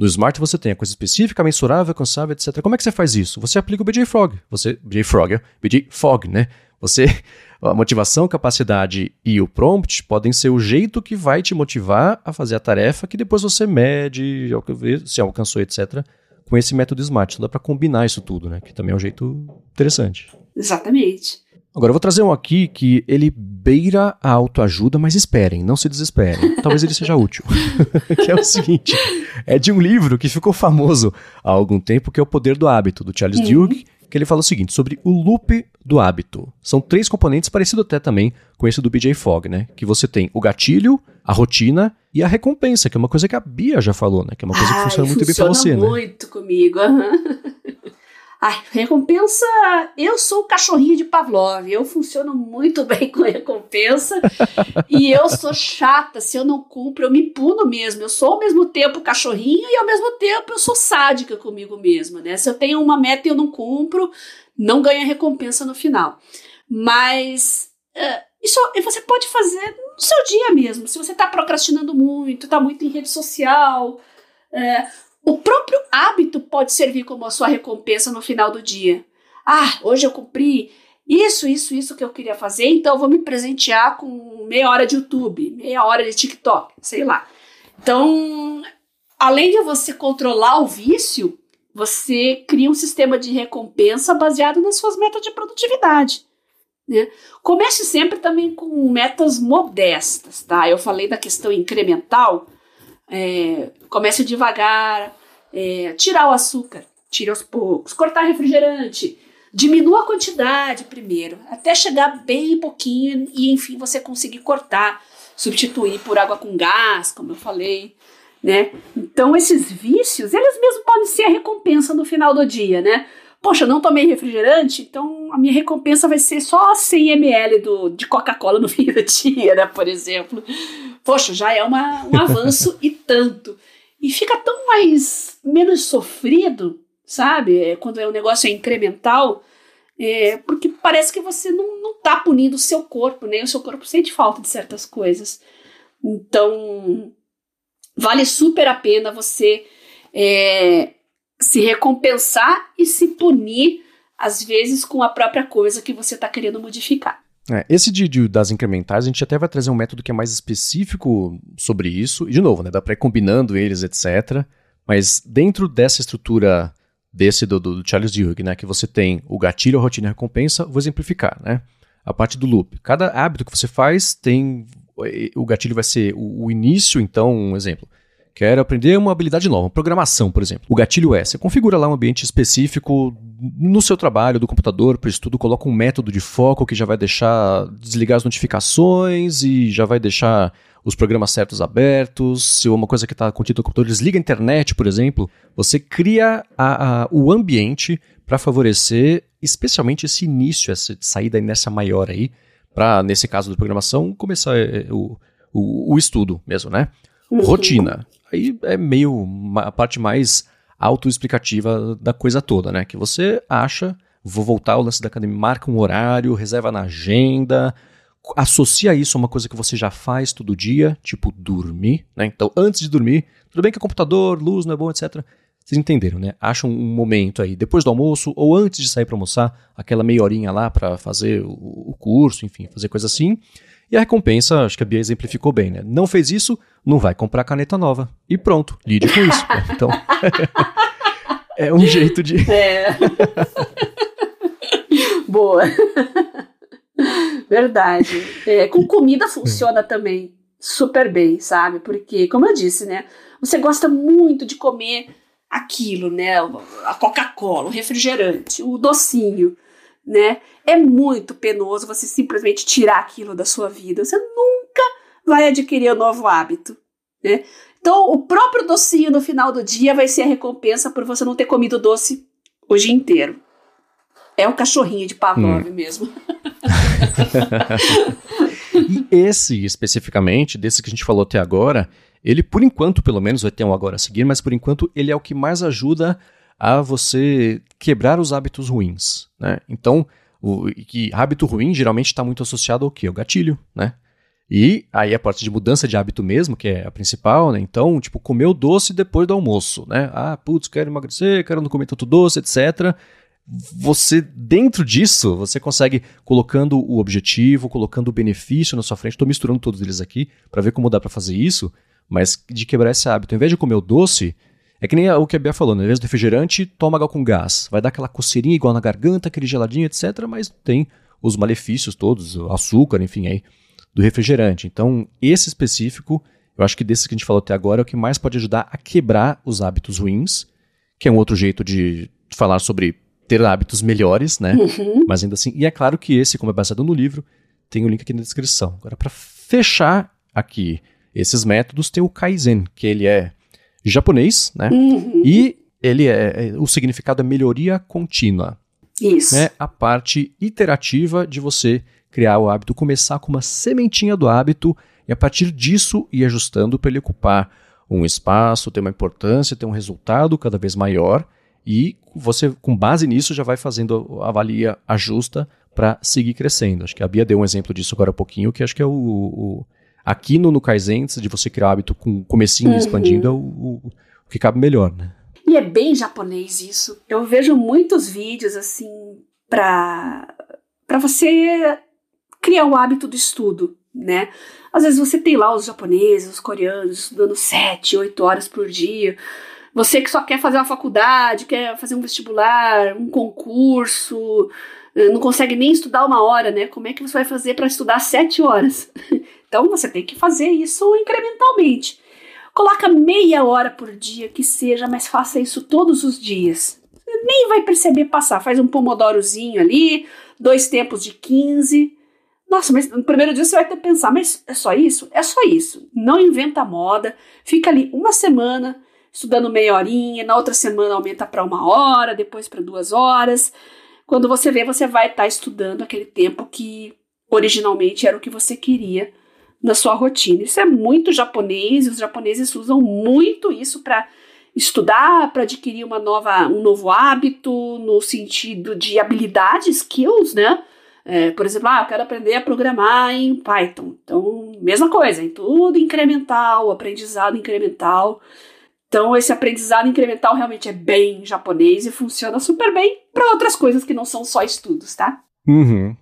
No Smart você tem a coisa específica, mensurável, alcançável, etcétera. Como é que você faz isso? Você aplica o B J Fogg. Você, B J Fogg, B J Fogg, né? Você, a motivação, capacidade e o prompt podem ser o jeito que vai te motivar a fazer a tarefa que depois você mede, se alcançou, etcétera, com esse método Smart. Então dá para combinar isso tudo, né? Que também é um jeito interessante. Exatamente. Agora eu vou trazer um aqui que ele beira a autoajuda, mas esperem, não se desesperem. Talvez ele seja útil. Que é o seguinte, é de um livro que ficou famoso há algum tempo, que é O Poder do Hábito, do Charles uhum. Duhigg, que ele fala o seguinte, sobre o loop do hábito. São três componentes, parecido até também com esse do B J Fogg, né? Que você tem o gatilho, a rotina e a recompensa, que é uma coisa que a Bia já falou, né? Que é uma coisa que Ai, funciona muito bem pra você, né? Funciona muito comigo, uhum. Ai, recompensa, eu sou o cachorrinho de Pavlov, eu funciono muito bem com recompensa e eu sou chata, se eu não cumpro, eu me puno mesmo, eu sou ao mesmo tempo cachorrinho e ao mesmo tempo eu sou sádica comigo mesma, né? Se eu tenho uma meta e eu não cumpro, não ganho recompensa no final. Mas uh, isso você pode fazer no seu dia mesmo, se você está procrastinando muito, está muito em rede social, uh, o próprio hábito pode servir como a sua recompensa no final do dia. Ah, hoje eu cumpri isso, isso, isso que eu queria fazer, então eu vou me presentear com meia hora de YouTube, meia hora de TikTok, sei lá. Então, além de você controlar o vício, você cria um sistema de recompensa baseado nas suas metas de produtividade, né? Comece sempre também com metas modestas, tá? Eu falei da questão incremental. É, comece devagar, é, tirar o açúcar, tire aos poucos, cortar refrigerante, diminua a quantidade primeiro, até chegar bem pouquinho e enfim você conseguir cortar, substituir por água com gás, como eu falei, né? Então esses vícios, eles mesmos podem ser a recompensa no final do dia, né? Poxa, não tomei refrigerante, então a minha recompensa vai ser só cem mililitros do, de Coca-Cola no fim do dia, né, por exemplo. Poxa, já é uma, um avanço e tanto. E fica tão mais, menos sofrido, sabe? É, quando é um negócio é incremental, é, porque parece que você não, não tá punindo o seu corpo, né? O seu corpo sente falta de certas coisas. Então, vale super a pena você é, se recompensar e se punir, às vezes, com a própria coisa que você tá querendo modificar. É, esse de, de, das incrementais, a gente até vai trazer um método que é mais específico sobre isso. E, de novo, né, dá para ir combinando eles, etcétera. Mas dentro dessa estrutura desse do, do Charles Duhigg, né, que você tem o gatilho, a rotina e a recompensa, vou exemplificar, né? A parte do loop. Cada hábito que você faz tem... O gatilho vai ser o, o início, então, um exemplo. Quero aprender uma habilidade nova, programação, por exemplo. O gatilho é, você configura lá um ambiente específico no seu trabalho, do computador, para estudo, coloca um método de foco que já vai deixar desligar as notificações e já vai deixar os programas certos abertos. Se uma coisa que está contida no computador desliga a internet, por exemplo, você cria a, a, o ambiente para favorecer especialmente esse início, essa saída nessa maior aí, para, nesse caso da programação, começar é, o, o, o estudo mesmo, né? Uhum. Rotina. Aí é meio a parte mais autoexplicativa da coisa toda, né? Que você acha, vou voltar ao lance da academia, marca um horário, reserva na agenda, associa isso a uma coisa que você já faz todo dia, tipo dormir, né? Então, antes de dormir, tudo bem que é computador, luz não é bom, etcétera. Vocês entenderam, né? Acha um momento aí, depois do almoço ou antes de sair para almoçar, aquela meia horinha lá para fazer o, o curso, enfim, fazer coisa assim. E a recompensa, acho que a Bia exemplificou bem, né? Não fez isso, não vai comprar caneta nova. E pronto, lide com isso. Né? Então, é um jeito de... É. Boa. Verdade. É, com comida funciona também super bem, sabe? Porque, como eu disse, né? Você gosta muito de comer aquilo, né? A Coca-Cola, o refrigerante, o docinho, né? É muito penoso você simplesmente tirar aquilo da sua vida. Você nunca vai adquirir um novo hábito, né? Então, o próprio docinho no final do dia vai ser a recompensa por você não ter comido doce o dia inteiro. É o cachorrinho de Pavlov hum. mesmo. E esse, especificamente, desse que a gente falou até agora, ele, por enquanto, pelo menos, vai ter um agora a seguir, mas por enquanto ele é o que mais ajuda a você quebrar os hábitos ruins, né? Então, o que hábito ruim geralmente está muito associado ao quê? Ao gatilho, né? E aí a parte de mudança de hábito mesmo, que é a principal, né? Então, tipo, comer o doce depois do almoço, né? Ah, putz, quero emagrecer, quero não comer tanto doce, etcétera. Você, dentro disso, você consegue colocando o objetivo, colocando o benefício na sua frente. Estou misturando todos eles aqui para ver como dá para fazer isso, mas de quebrar esse hábito. Ao invés de comer o doce, é que nem o que a Bia falou, né? Ao invés do refrigerante, toma água com gás. Vai dar aquela coceirinha igual na garganta, aquele geladinho, etcétera. Mas tem os malefícios todos, o açúcar, enfim, aí, do refrigerante. Então, esse específico, eu acho que desses que a gente falou até agora, é o que mais pode ajudar a quebrar os hábitos ruins, que é um outro jeito de falar sobre ter hábitos melhores, né? Uhum. Mas ainda assim, e é claro que esse, como é baseado no livro, tem o link aqui na descrição. Agora, para fechar aqui esses métodos, tem o Kaizen, que ele é japonês, né? Uhum. E ele é, é, o significado é melhoria contínua. Isso. É a parte iterativa de você criar o hábito, começar com uma sementinha do hábito e a partir disso ir ajustando para ele ocupar um espaço, ter uma importância, ter um resultado cada vez maior e você, com base nisso, já vai fazendo, avalia, ajusta para seguir crescendo. Acho que a Bia deu um exemplo disso agora há pouquinho, que acho que é o... o aqui no, no Kaizen, de você criar o hábito com o comecinho uhum. expandindo, é o, o, o que cabe melhor, né? E é bem japonês isso. Eu vejo muitos vídeos, assim, para para você criar o hábito do estudo, né? Às vezes você tem lá os japoneses, os coreanos, estudando sete, oito horas por dia. Você que só quer fazer uma faculdade, quer fazer um vestibular, um concurso, não consegue nem estudar uma hora, né? Como é que você vai fazer para estudar sete horas? Então você tem que fazer isso incrementalmente. Coloca meia hora por dia que seja, mas faça isso todos os dias. Você nem vai perceber passar. Faz um pomodorozinho ali, dois tempos de quinze. Nossa, mas no primeiro dia você vai ter que pensar, mas é só isso? É só isso. Não inventa moda. Fica ali uma semana estudando meia horinha, na outra semana aumenta para uma hora, depois para duas horas. Quando você vê, você vai estar estudando aquele tempo que originalmente era o que você queria na sua rotina. Isso é muito japonês, os japoneses usam muito isso para estudar, para adquirir uma nova, um novo hábito, no sentido de habilidade, skills, né? É, por exemplo, ah, eu quero aprender a programar em Python. Então, mesma coisa, em tudo incremental, aprendizado incremental. Então, esse aprendizado incremental realmente é bem japonês e funciona super bem para outras coisas que não são só estudos, tá? Uhum.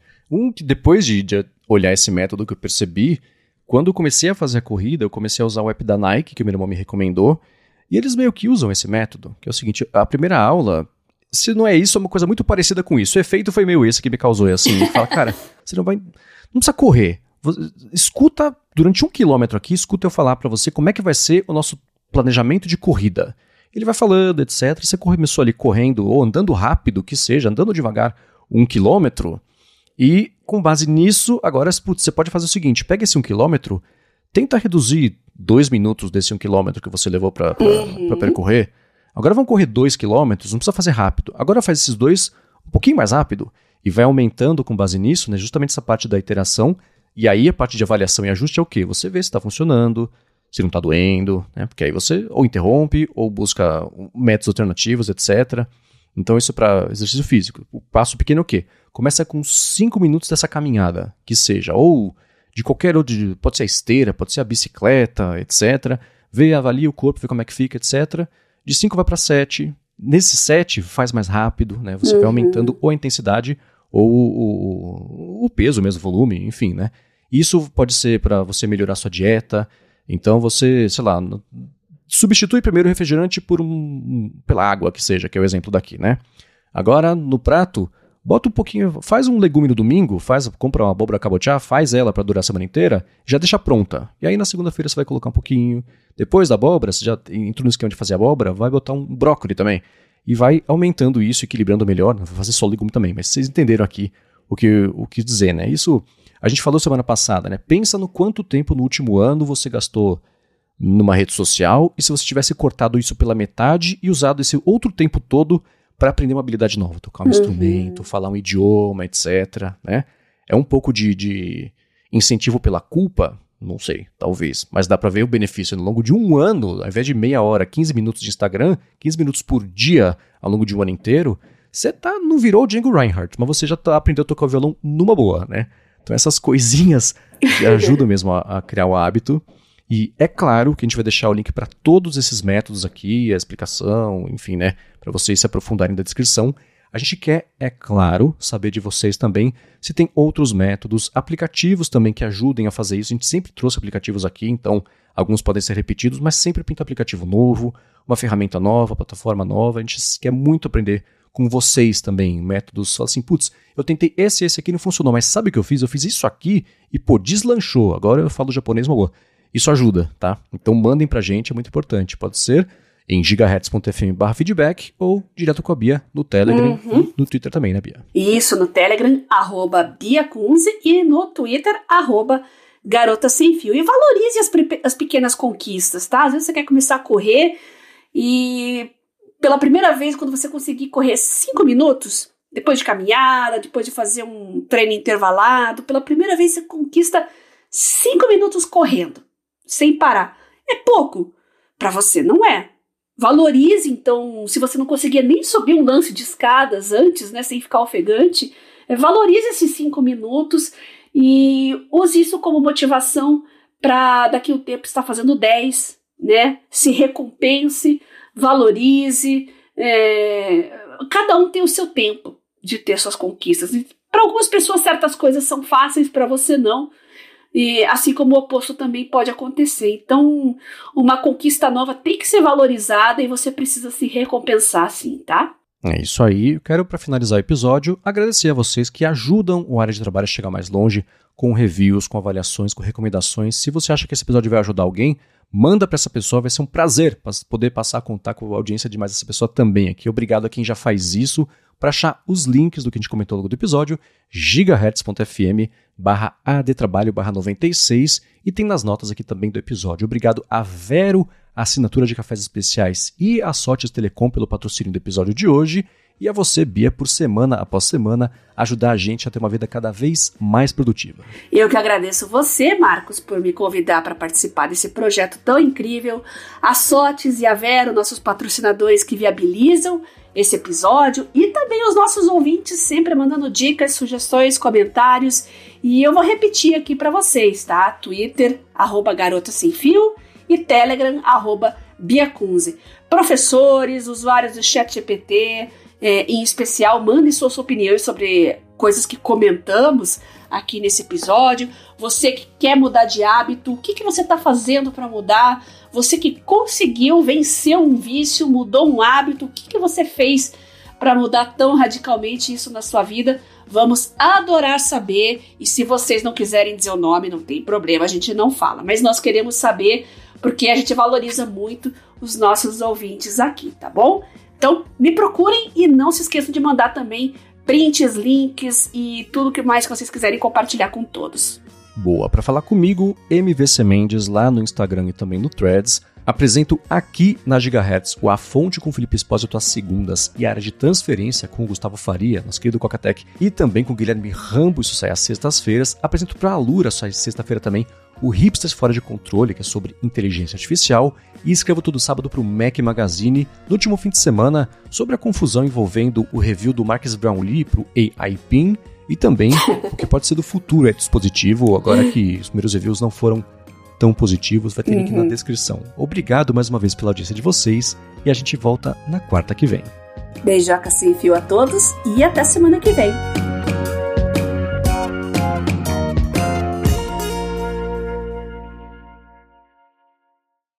Um que depois de, de olhar esse método que eu percebi, quando eu comecei a fazer a corrida, eu comecei a usar o app da Nike, que o meu irmão me recomendou, e eles meio que usam esse método, que é o seguinte, a primeira aula, se não é isso, é uma coisa muito parecida com isso. O efeito foi meio esse que me causou, assim, fala, cara, você não vai, não precisa correr, escuta, durante um quilômetro aqui, escuta eu falar pra você como é que vai ser o nosso planejamento de corrida. Ele vai falando, etcétera. Você começou ali correndo, ou andando rápido, que seja, andando devagar um quilômetro, e com base nisso, agora putz, você pode fazer o seguinte, pega esse um quilômetro, tenta reduzir dois minutos desse um quilômetro que você levou para uhum. percorrer. Agora vamos correr dois quilômetros, não precisa fazer rápido. Agora faz esses dois um pouquinho mais rápido, e vai aumentando com base nisso, né, justamente essa parte da iteração, e aí a parte de avaliação e ajuste é o quê? Você vê se está funcionando, se não está doendo, né? Porque aí você ou interrompe, ou busca métodos alternativos, etcétera. Então isso é para exercício físico. O passo pequeno é o quê? Começa com cinco minutos dessa caminhada, que seja, ou de qualquer outro, pode ser a esteira, pode ser a bicicleta, etcétera. Vê, avalia o corpo, vê como é que fica, etcétera. De cinco vai para sete. Nesse sete faz mais rápido, né? Você uhum. vai aumentando ou a intensidade ou o, o peso mesmo, o volume, enfim, né? Isso pode ser para você melhorar a sua dieta. Então você, sei lá, substitui primeiro o refrigerante por um, pela água, que seja, que é o exemplo daqui, né? Agora, no prato, bota um pouquinho, faz um legume no domingo, faz, compra uma abóbora cabotiá, faz ela para durar a semana inteira, já deixa pronta. E aí na segunda-feira você vai colocar um pouquinho. Depois da abóbora, você já entrou no esquema de fazer abóbora, vai botar um brócolis também. E vai aumentando isso, equilibrando melhor. Não vou fazer só legume também, mas vocês entenderam aqui o que, o que dizer, né? Isso... A gente falou semana passada, né? Pensa no quanto tempo no último ano você gastou numa rede social e se você tivesse cortado isso pela metade e usado esse outro tempo todo para aprender uma habilidade nova, tocar um uhum. instrumento, falar um idioma, etcétera. Né? É um pouco de, de incentivo pela culpa? Não sei, talvez. Mas dá para ver o benefício ao longo de um ano, ao invés de meia hora, quinze minutos de Instagram, quinze minutos por dia ao longo de um ano inteiro, você tá, não virou o Django Reinhardt, mas você já tá, aprendeu a tocar o violão numa boa, né? Então essas coisinhas ajudam mesmo a, a criar o hábito. E é claro que a gente vai deixar o link para todos esses métodos aqui, a explicação, enfim, né, para vocês se aprofundarem na descrição. A gente quer, é claro, saber de vocês também se tem outros métodos, aplicativos também que ajudem a fazer isso. A gente sempre trouxe aplicativos aqui, então alguns podem ser repetidos, mas sempre pinta aplicativo novo, uma ferramenta nova, plataforma nova. A gente quer muito aprender com vocês também, métodos. Fala assim, putz, eu tentei esse e esse aqui, não funcionou, mas sabe o que eu fiz? Eu fiz isso aqui e, pô, deslanchou. Agora eu falo japonês, mas boa. Isso ajuda, tá? Então mandem pra gente, é muito importante. Pode ser em gigahertz.fm barra feedback ou direto com a Bia no Telegram uhum. e no Twitter também, né, Bia? Isso, no Telegram, arroba Bia Kunze e no Twitter, arroba Garota Sem Fio. E valorize as, as pequenas conquistas, tá? Às vezes você quer começar a correr e pela primeira vez, quando você conseguir correr cinco minutos, depois de caminhada, depois de fazer um treino intervalado, pela primeira vez você conquista cinco minutos correndo. Sem parar. É pouco. Para você, não é. Valorize, então, se você não conseguia nem subir um lance de escadas antes, né, sem ficar ofegante, é, valorize esses cinco minutos e use isso como motivação para daqui a um tempo estar fazendo dez, né? Se recompense, valorize. É, cada um tem o seu tempo de ter suas conquistas. Para algumas pessoas, certas coisas são fáceis, para você não. E assim como o oposto também pode acontecer. Então, uma conquista nova tem que ser valorizada e você precisa se recompensar, sim, tá? É isso aí. Eu quero, para finalizar o episódio, agradecer a vocês que ajudam o Área de Trabalho a chegar mais longe, com reviews, com avaliações, com recomendações. Se você acha que esse episódio vai ajudar alguém, manda para essa pessoa, vai ser um prazer poder passar a contar com a audiência de mais essa pessoa também aqui. Obrigado a quem já faz isso. Para achar os links do que a gente comentou ao longo do episódio, gigahertz.fm barra adtrabalho barra noventa e seis e tem nas notas aqui também do episódio. Obrigado a Vero, a assinatura de cafés especiais e a Sotes Telecom pelo patrocínio do episódio de hoje e a você, Bia, por semana após semana ajudar a gente a ter uma vida cada vez mais produtiva. Eu que agradeço você, Marcos, por me convidar para participar desse projeto tão incrível, a Sotes e a Vero, nossos patrocinadores que viabilizam esse episódio e também os nossos ouvintes sempre mandando dicas, sugestões, comentários e eu vou repetir aqui para vocês, tá? Twitter, arroba Garota Sem Fio e Telegram, arroba Bia Kunze. Professores, usuários do ChatGPT, é, em especial, mandem suas opiniões sobre coisas que comentamos aqui nesse episódio. Você que quer mudar de hábito, o que, que você está fazendo para mudar? Você que conseguiu vencer um vício, mudou um hábito, o que, que você fez para mudar tão radicalmente isso na sua vida? Vamos adorar saber, e se vocês não quiserem dizer o nome, não tem problema, a gente não fala, mas nós queremos saber porque a gente valoriza muito os nossos ouvintes aqui, tá bom? Então, me procurem e não se esqueçam de mandar também prints, links e tudo que mais que vocês quiserem compartilhar com todos. Boa, para falar comigo, M V C Mendes lá no Instagram e também no Threads. Apresento aqui na Gigahertz o A Fonte com Felipe Espósito às segundas e a área de transferência com o Gustavo Faria, nosso querido Cocatec, e também com o Guilherme Rambo, isso sai às sextas-feiras. Apresento para a Alura, sai sexta-feira também, o Hipsters Fora de Controle, que é sobre inteligência artificial, e escrevo todo sábado para o Mac Magazine, no último fim de semana, sobre a confusão envolvendo o review do Marques Brownlee para o A I P I N, e também o que pode ser do futuro é dispositivo, agora que os primeiros reviews não foram tão positivos, vai ter link uhum. na descrição. Obrigado mais uma vez pela audiência de vocês e a gente volta na quarta que vem. Beijoca sem fio a todos e até semana que vem.